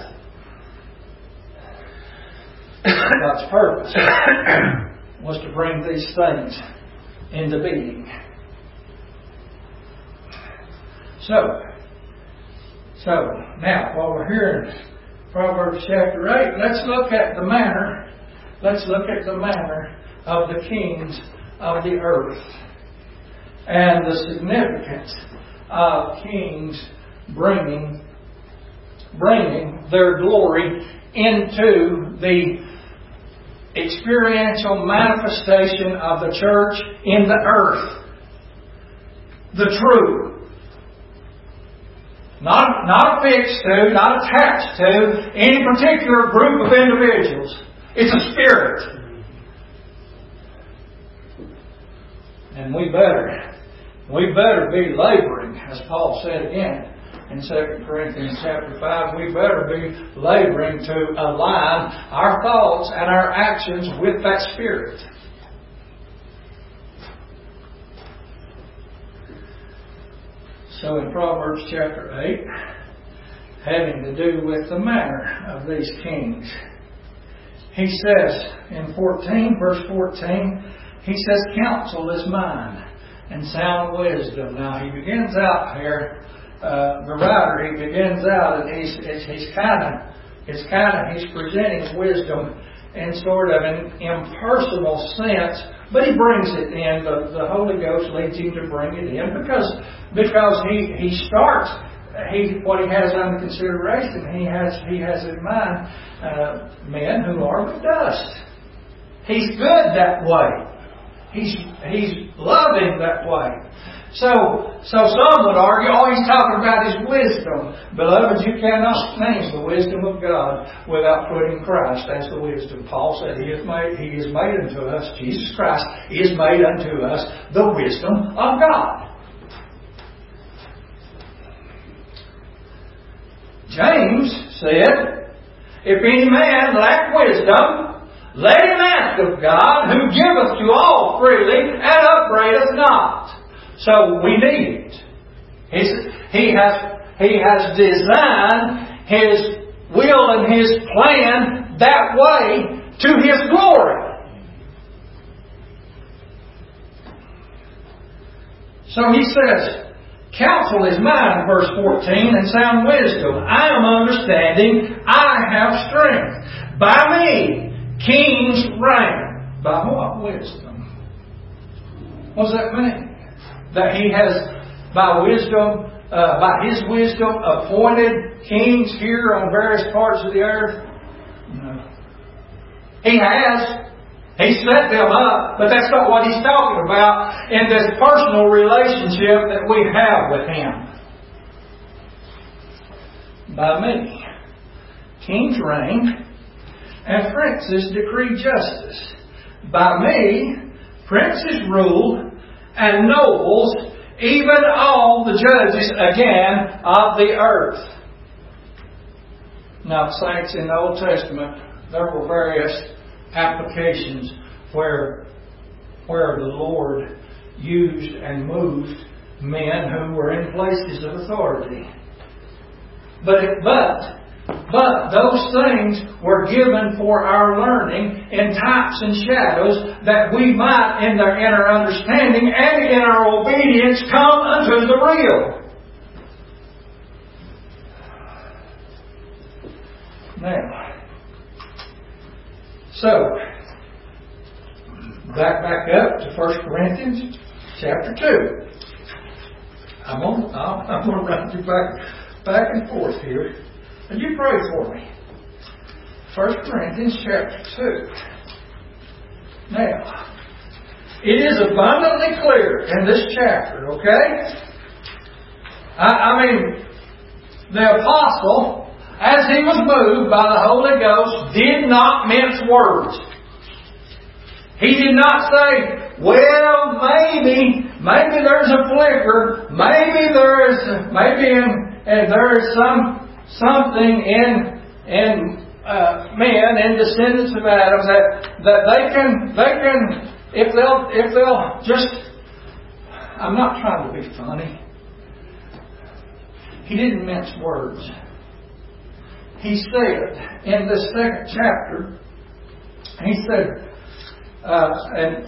God's purpose was to bring these things into being. So, so now while we're here in Proverbs chapter eight, let's look at the manner, let's look at the manner of the kings of the earth and the significance of kings bringing, bringing their glory into the experiential manifestation of the church in the earth. The true. Not, not affixed to, not attached to any particular group of individuals. It's a spirit. And we better, we better be laboring, as Paul said again in Second Corinthians chapter five, we better be laboring to align our thoughts and our actions with that spirit. So in Proverbs chapter eight, having to do with the manner of these kings, he says in fourteen, verse fourteen, he says, counsel is mine, and sound wisdom. Now he begins out here, uh, the writer, he begins out, and he's he's kind of, it's kind of, he's presenting wisdom in sort of an impersonal sense, but he brings it in. The, the Holy Ghost leads him to bring it in because because he he starts he what he has under consideration, he has he has in mind uh, men who are but dust. He's good that way. He's he's loving that way. So so some would argue, oh, he's talking about his wisdom. Beloved, you cannot name the wisdom of God without putting Christ as the wisdom. Paul said he is made he is made unto us, Jesus Christ is made unto us the wisdom of God. James said, if any man lack wisdom, let him ask of God, who giveth to all freely and upbraideth not. So we need it. He's, he has He has designed His will and His plan that way to His glory. So he says, counsel is mine, verse fourteen, and sound wisdom. I am understanding, I have strength. By me, kings reign. By what wisdom? What does that mean? That he has, by wisdom, uh, by his wisdom, appointed kings here on various parts of the earth? No. He has. He set them up, but that's not what he's talking about in this personal relationship that we have with Him. By me, kings reign and princes decree justice. By me, princes rule and nobles, even all the judges again of the earth. Now, saints, in the Old Testament, there were various applications where where the Lord used and moved men who were in places of authority. But it, but but those things were given for our learning in types and shadows, that we might, in their inner understanding and in our obedience, come unto the real. Now, so, back back up to First Corinthians chapter two. I'm going I'm going to run you back, back and forth here. And you pray for me. First Corinthians chapter two. Now, it is abundantly clear in this chapter, okay? I, I mean, the apostle, as he was moved by the Holy Ghost, did not mince words. He did not say, well, maybe, maybe there's a flicker, maybe there is, maybe in, and there is some, something in, in, uh, men, in descendants of Adam that, that they can, they can, if they'll, if they'll just, I'm not trying to be funny. He didn't mince words. He said in this second chapter, he said, uh, and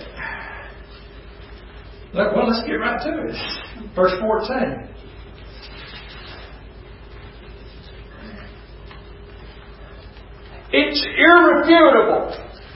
well, let's get right to it. Verse fourteen. It's irrefutable.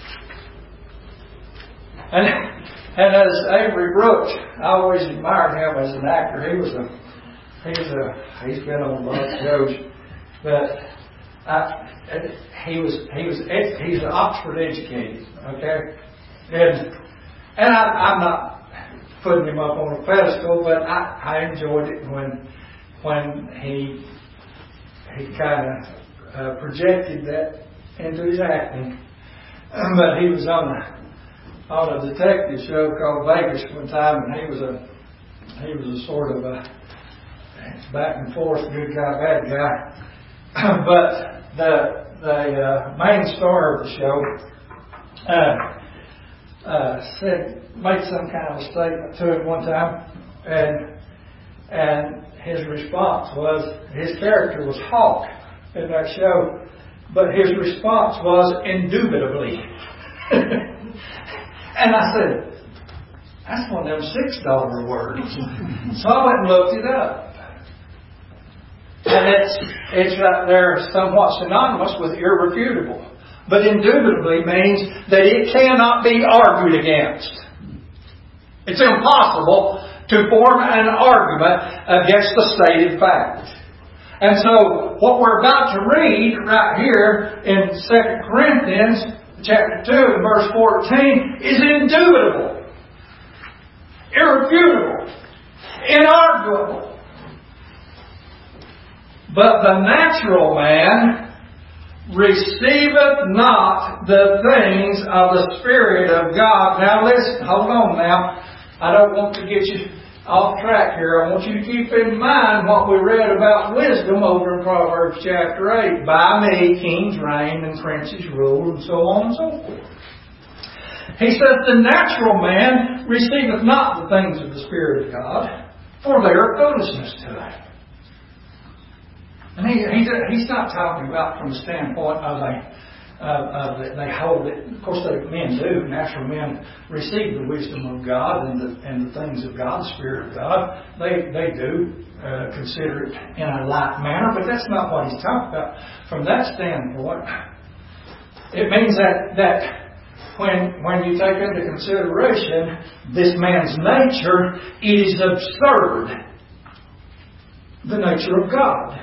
And and as Avery Brooks, I always admired him as an actor. He was a he's a he's been on a lot of shows, but. Uh, he was he was he's Oxford educated, okay, and and I, I'm not putting him up on a pedestal, but I, I enjoyed it when when he he kind of uh, projected that into his acting. Um, but he was on a on a detective show called Vegas one time, and he was a he was a sort of a back and forth good guy bad guy, but. The the uh, main star of the show uh, uh, said made some kind of a statement to him one time, and and his response was, his character was Hawk in that show, but his response was indubitably. And I said, that's one of them six dollar words. So I went and looked it up. And it's it's right there somewhat synonymous with irrefutable. But indubitably means that it cannot be argued against. It's impossible to form an argument against the stated fact. And so, what we're about to read right here in Second Corinthians chapter two and verse fourteen is indubitable, irrefutable, inarguable. But the natural man receiveth not the things of the Spirit of God. Now listen, hold on now. I don't want to get you off track here. I want you to keep in mind what we read about wisdom over in Proverbs chapter eight. By me kings reign and princes rule, and so on and so forth. He says, the natural man receiveth not the things of the Spirit of God, for they are foolishness to him. And he, he's, he's not talking about from the standpoint of a Uh, uh, they hold it. Of course, they, men do. Natural men receive the wisdom of God and the, and the things of God, the Spirit of God. They they do uh, consider it in a light manner, but that's not what he's talking about. From that standpoint, it means that that when when you take into consideration this man's nature, it is absurd. The nature of God.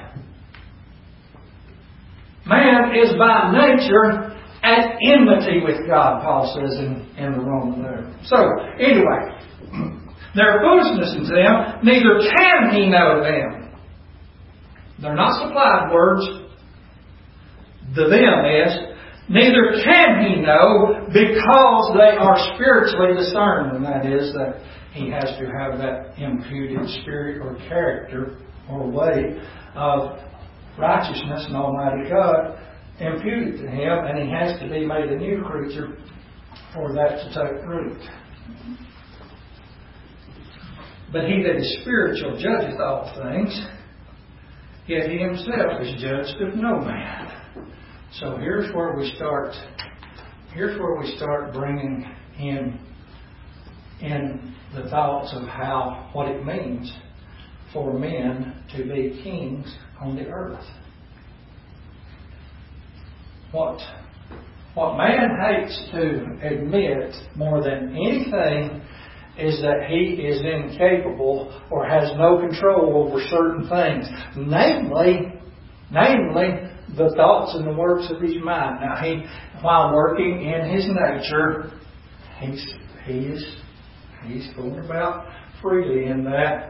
Man is by nature at enmity with God, Paul says in, in the Roman letter. So, anyway, they're foolishness to them, neither can he know them. They're not supplied words. The them is, neither can he know because they are spiritually discerned. And that is that he has to have that imputed spirit or character or way of righteousness and Almighty God imputed to him, and he has to be made a new creature for that to take root. But he that is spiritual judgeth all things, yet he himself is judged of no man. So here's where we start. Here's where we start bringing in in the thoughts of how what it means for men to be kings on the earth. What, what man hates to admit more than anything is that he is incapable or has no control over certain things. Namely, namely the thoughts and the works of his mind. Now, he, while working in his nature, he's he is he's going about freely in that.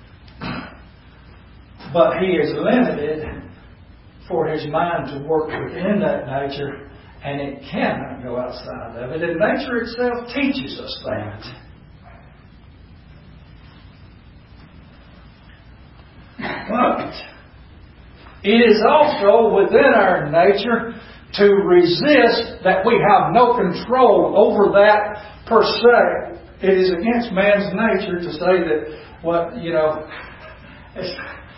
But he is limited for his mind to work within that nature, and it cannot go outside of it. And nature itself teaches us that. But it is also within our nature to resist that we have no control over that per se. It is against man's nature to say that, well, you know, it's,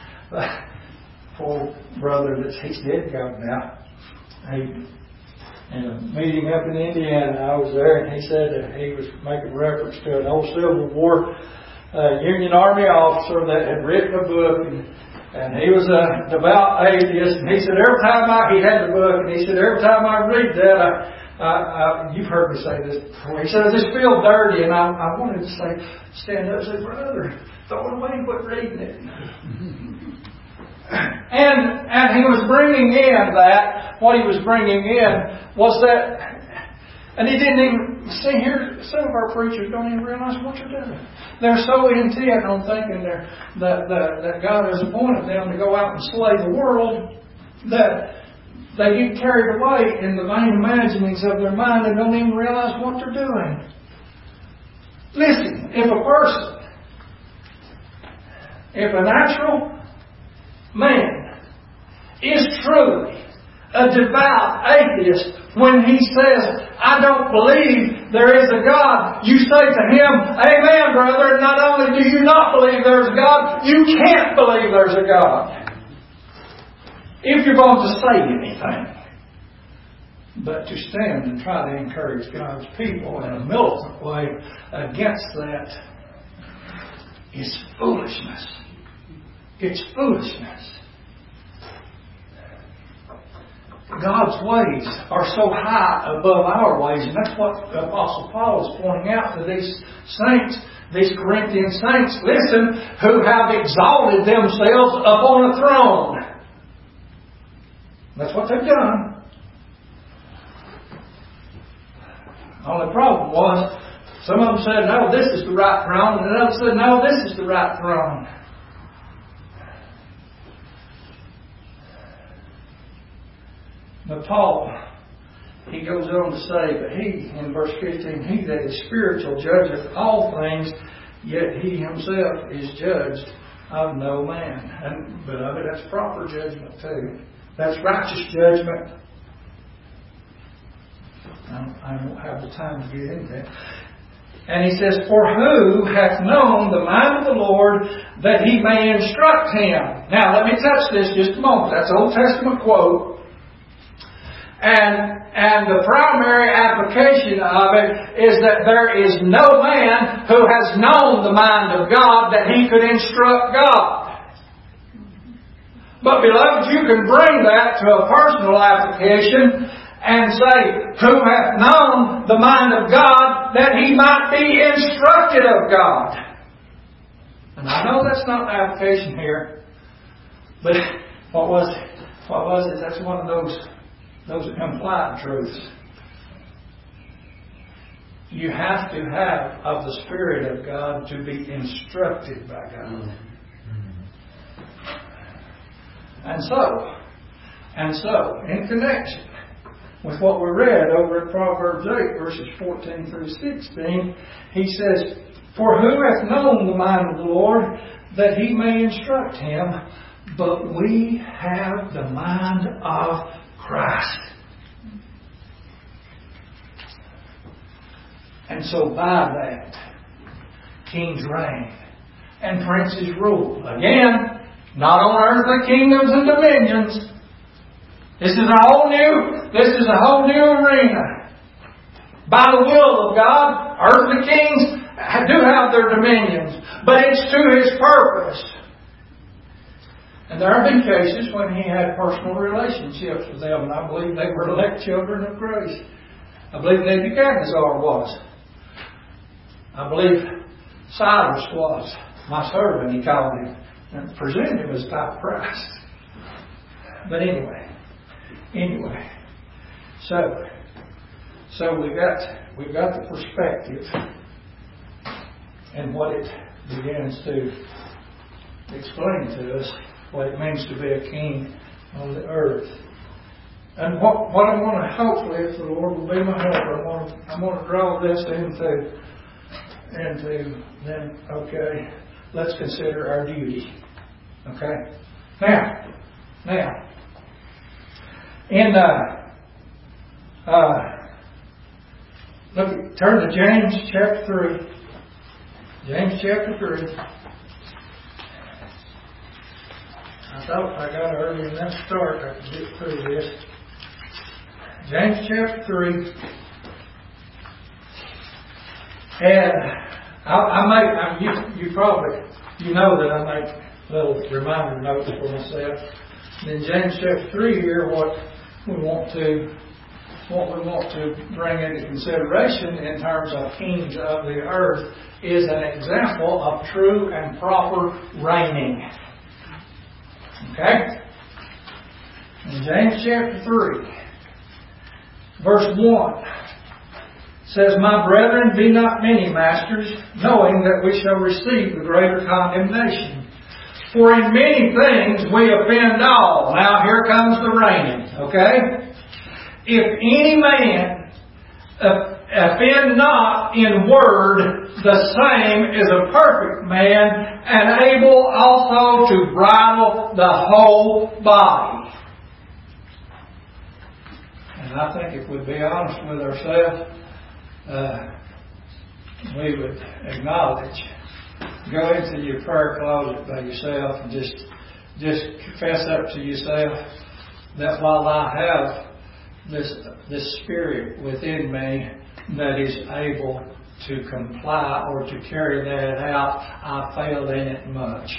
poor brother that's he's dead gone now. He, in a meeting up in Indiana, I was there, and he said that he was making reference to an old Civil War uh, Union Army officer that had written a book, and, and he was a devout atheist. And he said every time I he had the book, and he said every time I read that, I, I, I you've heard me say this before. He said I just feel dirty, and I, I wanted to say, stand up and say, brother, throw it away and quit reading it. And and he was bringing in that, what he was bringing in was that, and he didn't even, see here, some of our preachers don't even realize what they're doing. They're so intent on thinking they're, that, that, that God has appointed them to go out and slay the world that they get carried away in the vain imaginings of their mind and don't even realize what they're doing. Listen, if a person, if a natural man is truly a devout atheist, when he says, I don't believe there is a God, you say to him, amen, brother. Not only do you not believe there's a God, you can't believe there's a God. If you're going to say anything. But to stand and try to encourage God's people in a militant way against that is foolishness. It's foolishness. God's ways are so high above our ways, and that's what the Apostle Paul is pointing out to these saints, these Corinthian saints, listen, who have exalted themselves upon a throne. That's what they've done. Only problem was, some of them said, no, this is the right throne, and others said, no, this is the right throne. But Paul, he goes on to say that he, in verse fifteen, he that is spiritual judgeth all things, yet he himself is judged of no man. And beloved, that's proper judgment too. That's righteous judgment. I don't, I don't have the time to get into that. And he says, for who hath known the mind of the Lord that he may instruct him? Now, let me touch this just a moment. That's an Old Testament quote. And and the primary application of it is that there is no man who has known the mind of God that he could instruct God. But beloved, you can bring that to a personal application and say, who hath known the mind of God that he might be instructed of God? And I know that's not the application here, but what was it? What was it? That's one of those Those implied truths. You have to have of the Spirit of God to be instructed by God. And so, and so, in connection with what we read over at Proverbs eight, verses fourteen through sixteen, he says, for who hath known the mind of the Lord, that he may instruct him? But we have the mind of Christ. And so by that, kings reign and princes rule. Again, not on earthly kingdoms and dominions. This is a whole new, this is a whole new arena. By the will of God, earthly kings do have their dominions, but it's to His purpose. And there have been cases when He had personal relationships with them, and I believe they were elect children of grace. I believe Nebuchadnezzar was. I believe Cyrus was. My servant, he called him, and presented him as type Christ. But anyway, anyway, so so we got we got the perspective and what it begins to explain to us, what it means to be a king on the earth. And what what I want to, hopefully, if the Lord will be my helper, I want to, I want to draw this into into then okay. Let's consider our duty. Okay? Now, now, in, uh, uh, look, turn to James chapter three. James chapter three. I thought if I got early enough start, I could get through this. James chapter three. And I, I make, I, you, you probably, you know that I make little reminder notes for myself. In James chapter three here, what we want to, what we want to bring into consideration in terms of kings of the earth is an example of true and proper reigning. Okay? In James chapter three, verse one. Says, my brethren, be not many masters, knowing that we shall receive the greater condemnation. For in many things we offend all. Now here comes the reigning, okay? If any man offend not in word, the same is a perfect man, and able also to bridle the whole body. And I think if we'd be honest with ourselves, Uh, we would acknowledge, go into your prayer closet by yourself and just just confess up to yourself that while I have this this spirit within me that is able to comply or to carry that out, I fail in it much.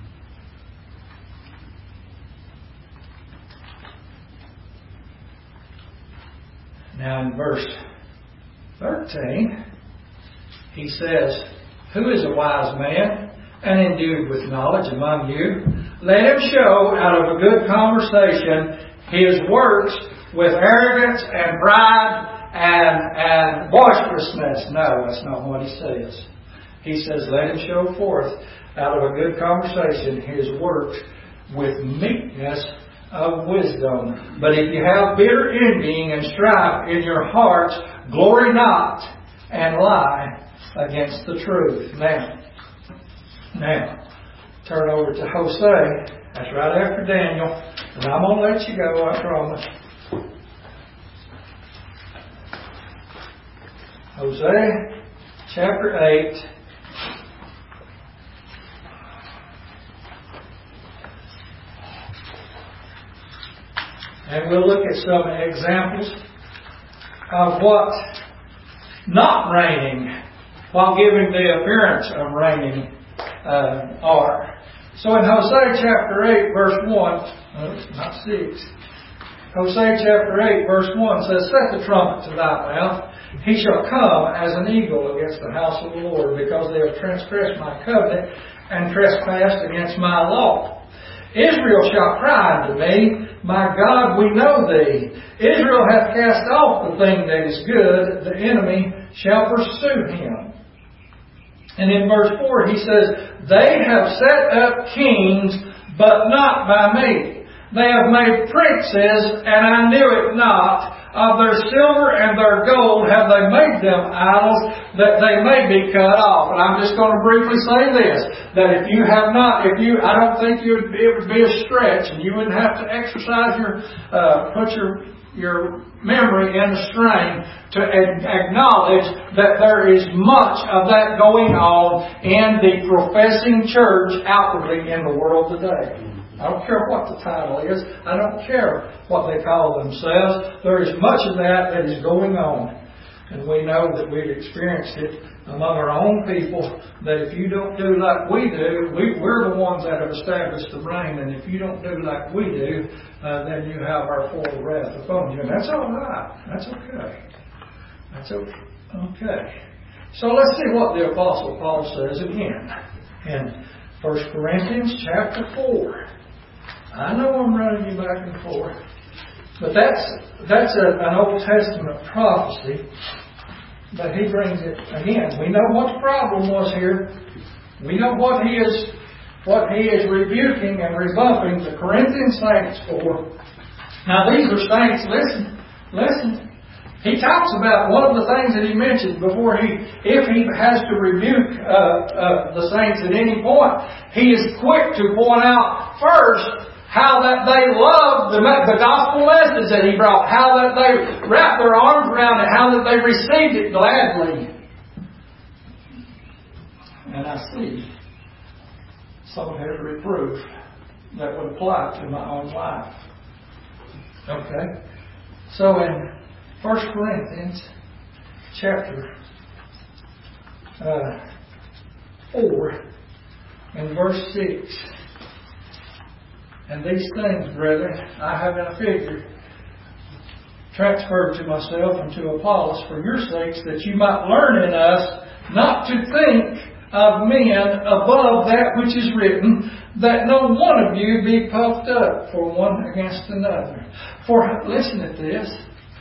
Now in verse thirteen, he says, who is a wise man and endued with knowledge among you? Let him show out of a good conversation his works with arrogance and pride and, and boisterousness. No, that's not what he says. He says, let him show forth out of a good conversation his works with meekness of wisdom. But if you have bitter envying and strife in your hearts, glory not and lie against the truth. Now, now, turn over to Hosea. That's right after Daniel. And I'm going to let you go, I promise. Hosea chapter eight. And we'll look at some examples of what not reigning, while giving the appearance of reigning, uh, are. So in Hosea chapter eight, verse one, oh, not six. Hosea chapter eight, verse one says, set the trumpet to thy mouth. He shall come as an eagle against the house of the Lord, because they have transgressed my covenant and trespassed against my law. Israel shall cry unto me, my God, we know thee. Israel hath cast off the thing that is good, the enemy shall pursue him. And in verse four he says, they have set up kings, but not by me. They have made princes, and I knew it not. Of their silver and their gold have they made them idols, that they may be cut off. And I'm just going to briefly say this, that if you have not, if you, I don't think you would, it would be a stretch, and you wouldn't have to exercise your, uh, put your, your memory in the strain to acknowledge that there is much of that going on in the professing church outwardly in the world today. I don't care what the title is. I don't care what they call themselves. There is much of that that is going on. And we know that we've experienced it among our own people, that if you don't do like we do, we, we're the ones that have established the reign, and if you don't do like we do, uh, then you have our full wrath upon you. And that's all right. That's okay. That's okay. Okay. So let's see what the Apostle Paul says again in First Corinthians chapter four. I know I'm running you back and forth, but that's that's a, an Old Testament prophecy. But he brings it again. We know what the problem was here. We know what he is what he is rebuking and rebuffing the Corinthian saints for. Now these are saints. Listen, listen. He talks about one of the things that he mentioned before he, if he has to rebuke uh, uh, the saints at any point, he is quick to point out first how that they loved the, the gospel message that he brought, how that they wrapped their arms around it, how that they received it gladly. And I see some of his reproof that would apply to my own life. Okay? So in First Corinthians chapter uh, four and verse six. And these things, brethren, I have in a figure transferred to myself and to Apollos for your sakes, that you might learn in us not to think of men above that which is written, that no one of you be puffed up for one against another. For, listen to this,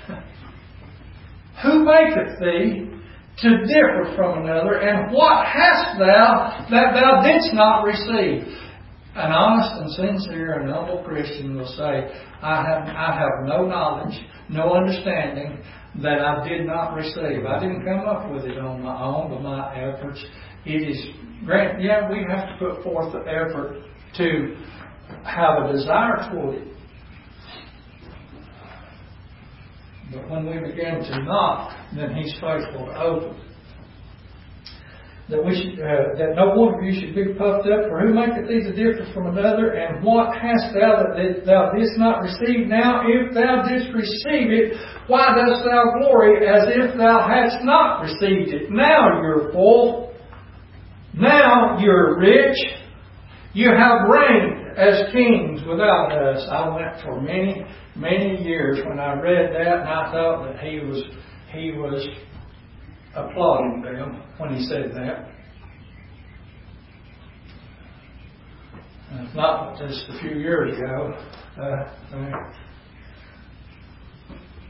who maketh thee to differ from another, and what hast thou that thou didst not receive? An honest and sincere and humble Christian will say, I have, I have no knowledge, no understanding that I did not receive. I didn't come up with it on my own, by my efforts. It is, granted, yeah, we have to put forth the effort to have a desire toward it. But when we begin to knock, then He's faithful to open. That we should, uh, that no one of you should be puffed up. For who maketh thee to differ from another? And what hast thou that thou didst not receive? Now, if thou didst receive it, why dost thou glory as if thou hadst not received it? Now you're full. Now you're rich. You have reigned as kings without us. I went for many, many years when I read that, and I thought that he was he was. applauding them when he said that. And it's not just a few years ago. Uh,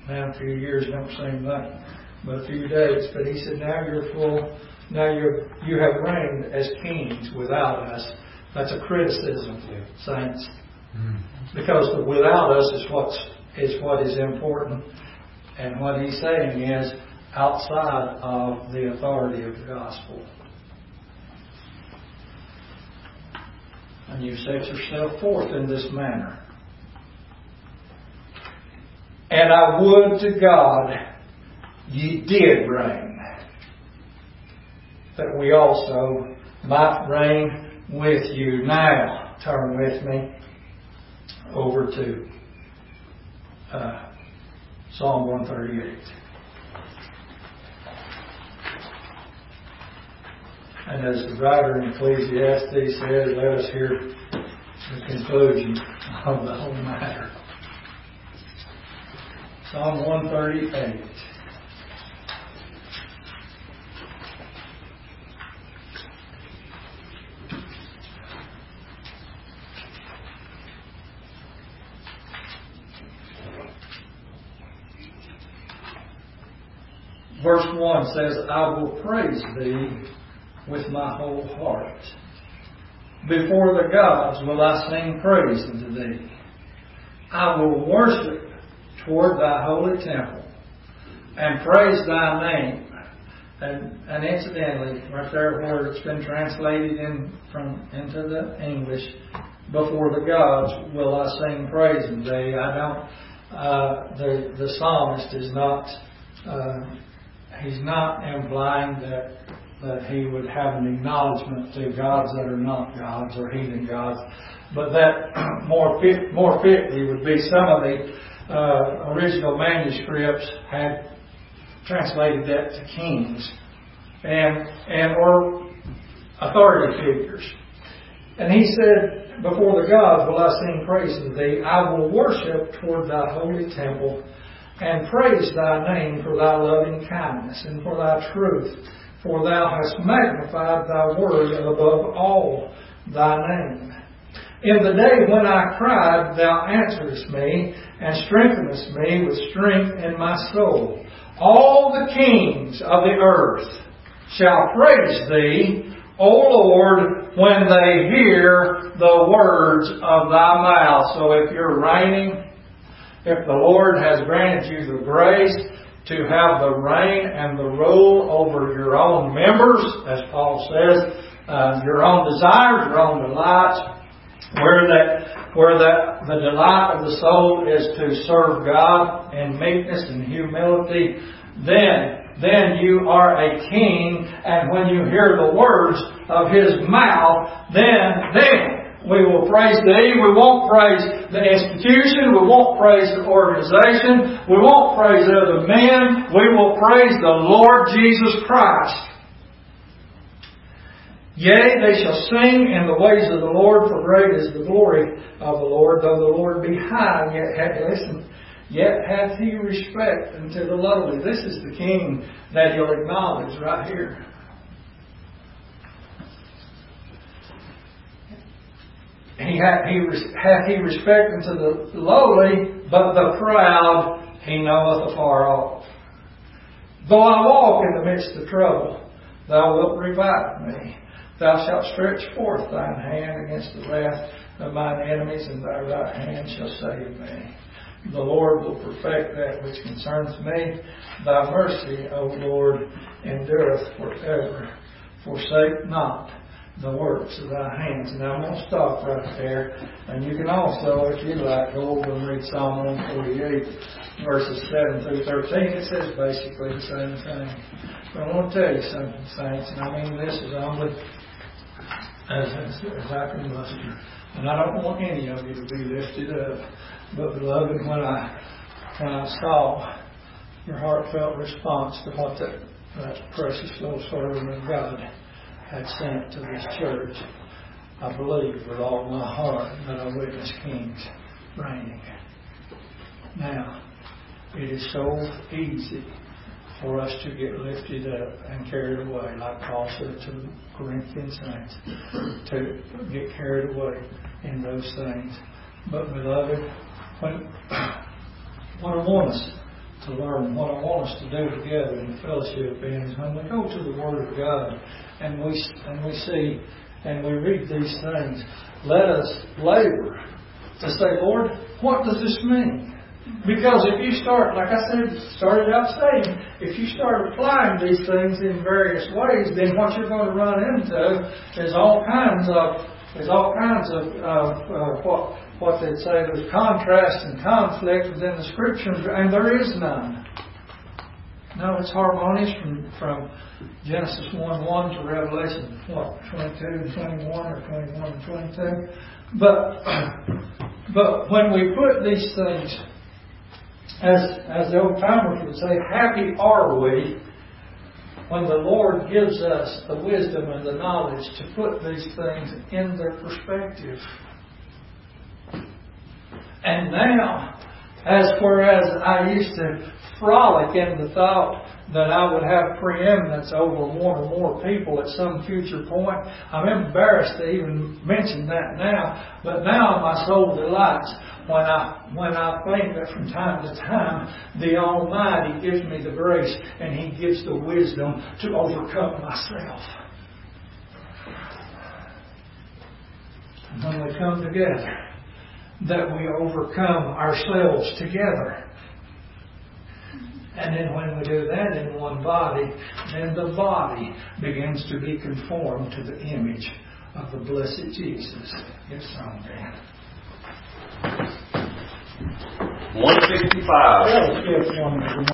now a few years, don't seem like, but a few days. But he said, now you're full, now you're, you have reigned as kings without us. That's a criticism, saints. Because the without us is what's, is what is important. And what he's saying is outside of the authority of the gospel. And you set yourself forth in this manner. And I would to God ye did reign, that we also might reign with you. Now, turn with me over to uh, Psalm one thirty-eight. And as the writer in Ecclesiastes said, let us hear the conclusion of the whole matter. Psalm one thirty-eight. Verse one says, I will praise thee with my whole heart. Before the gods will I sing praise unto thee. I will worship toward thy holy temple and praise thy name. And, and incidentally, right there where it's been translated in from into the English, before the gods will I sing praise unto thee. I don't. Uh, the the psalmist is not. Uh, he's not implying that that he would have an acknowledgement to gods that are not gods or heathen gods, but that more fit, more fitly would be some of the uh, original manuscripts had translated that to kings and and or authority figures. And he said, before the gods will I sing praise to thee. I will worship toward thy holy temple and praise thy name for thy loving kindness and for thy truth. For thou hast magnified thy word above all thy name. In the day when I cried, thou answeredst me, and strengthenest me with strength in my soul. All the kings of the earth shall praise thee, O Lord, when they hear the words of thy mouth. So if you're reigning, if the Lord has granted you the grace to have the reign and the rule over your own members, as Paul says, uh, your own desires, your own delights, where that where that the delight of the soul is to serve God in meekness and humility, then then you are a king, and when you hear the words of His mouth, then then we will praise thee. We won't praise the institution. We won't praise the organization. We won't praise other men. We will praise the Lord Jesus Christ. Yea, they shall sing in the ways of the Lord, for great is the glory of the Lord. Though the Lord be high, yet hath, listen, yet hath He respect unto the lowly. This is the King that He'll acknowledge right here. He hath he, hath he respect unto the lowly, but the proud He knoweth afar off. Though I walk in the midst of trouble, thou wilt revive me. Thou shalt stretch forth thine hand against the wrath of mine enemies, and thy right hand shall save me. The Lord will perfect that which concerns me. Thy mercy, O Lord, endureth forever. Forsake not the works of thy hands. Now I'm going to stop right there. And you can also, if you like, go over and read Psalm one forty-eight, verses seven through thirteen. It says basically the same thing. But I want to tell you something, saints, and I mean this as only as, as, as I can muster. And I don't want any of you to be lifted up. But beloved, when I when I saw your heartfelt response to what that, that precious little servant of God had sent to this church, I believe with all my heart that I witnessed kings reigning. Now, it is so easy for us to get lifted up and carried away, like Paul said to the Corinthian saints, to get carried away in those things. But beloved, when, what I want us to learn, what I want us to do together in fellowship is when we go to the Word of God and we and we see and we read these things, let us labor to say, Lord, what does this mean? Because if you start, like I said, started out saying, if you start applying these things in various ways, then what you're going to run into is all kinds of is all kinds of uh, uh, what what they'd say there's contrast and conflict within the Scriptures, and there is none. No, it's harmonious from from Genesis one one to Revelation what twenty-two and twenty-one or twenty-one and twenty-two. But but when we put these things, As as the old timers would say, happy are we when the Lord gives us the wisdom and the knowledge to put these things in their perspective. And now, as whereas I used to frolic in the thought that I would have preeminence over one or more people at some future point, I'm embarrassed to even mention that now, but now my soul delights when I when I think that from time to time the Almighty gives me the grace and He gives the wisdom to overcome myself. And when we come together, that we overcome ourselves together. And then when we do that in one body, then the body begins to be conformed to the image of the blessed Jesus. Yes, song, Dan. one sixty-five. Let's get one.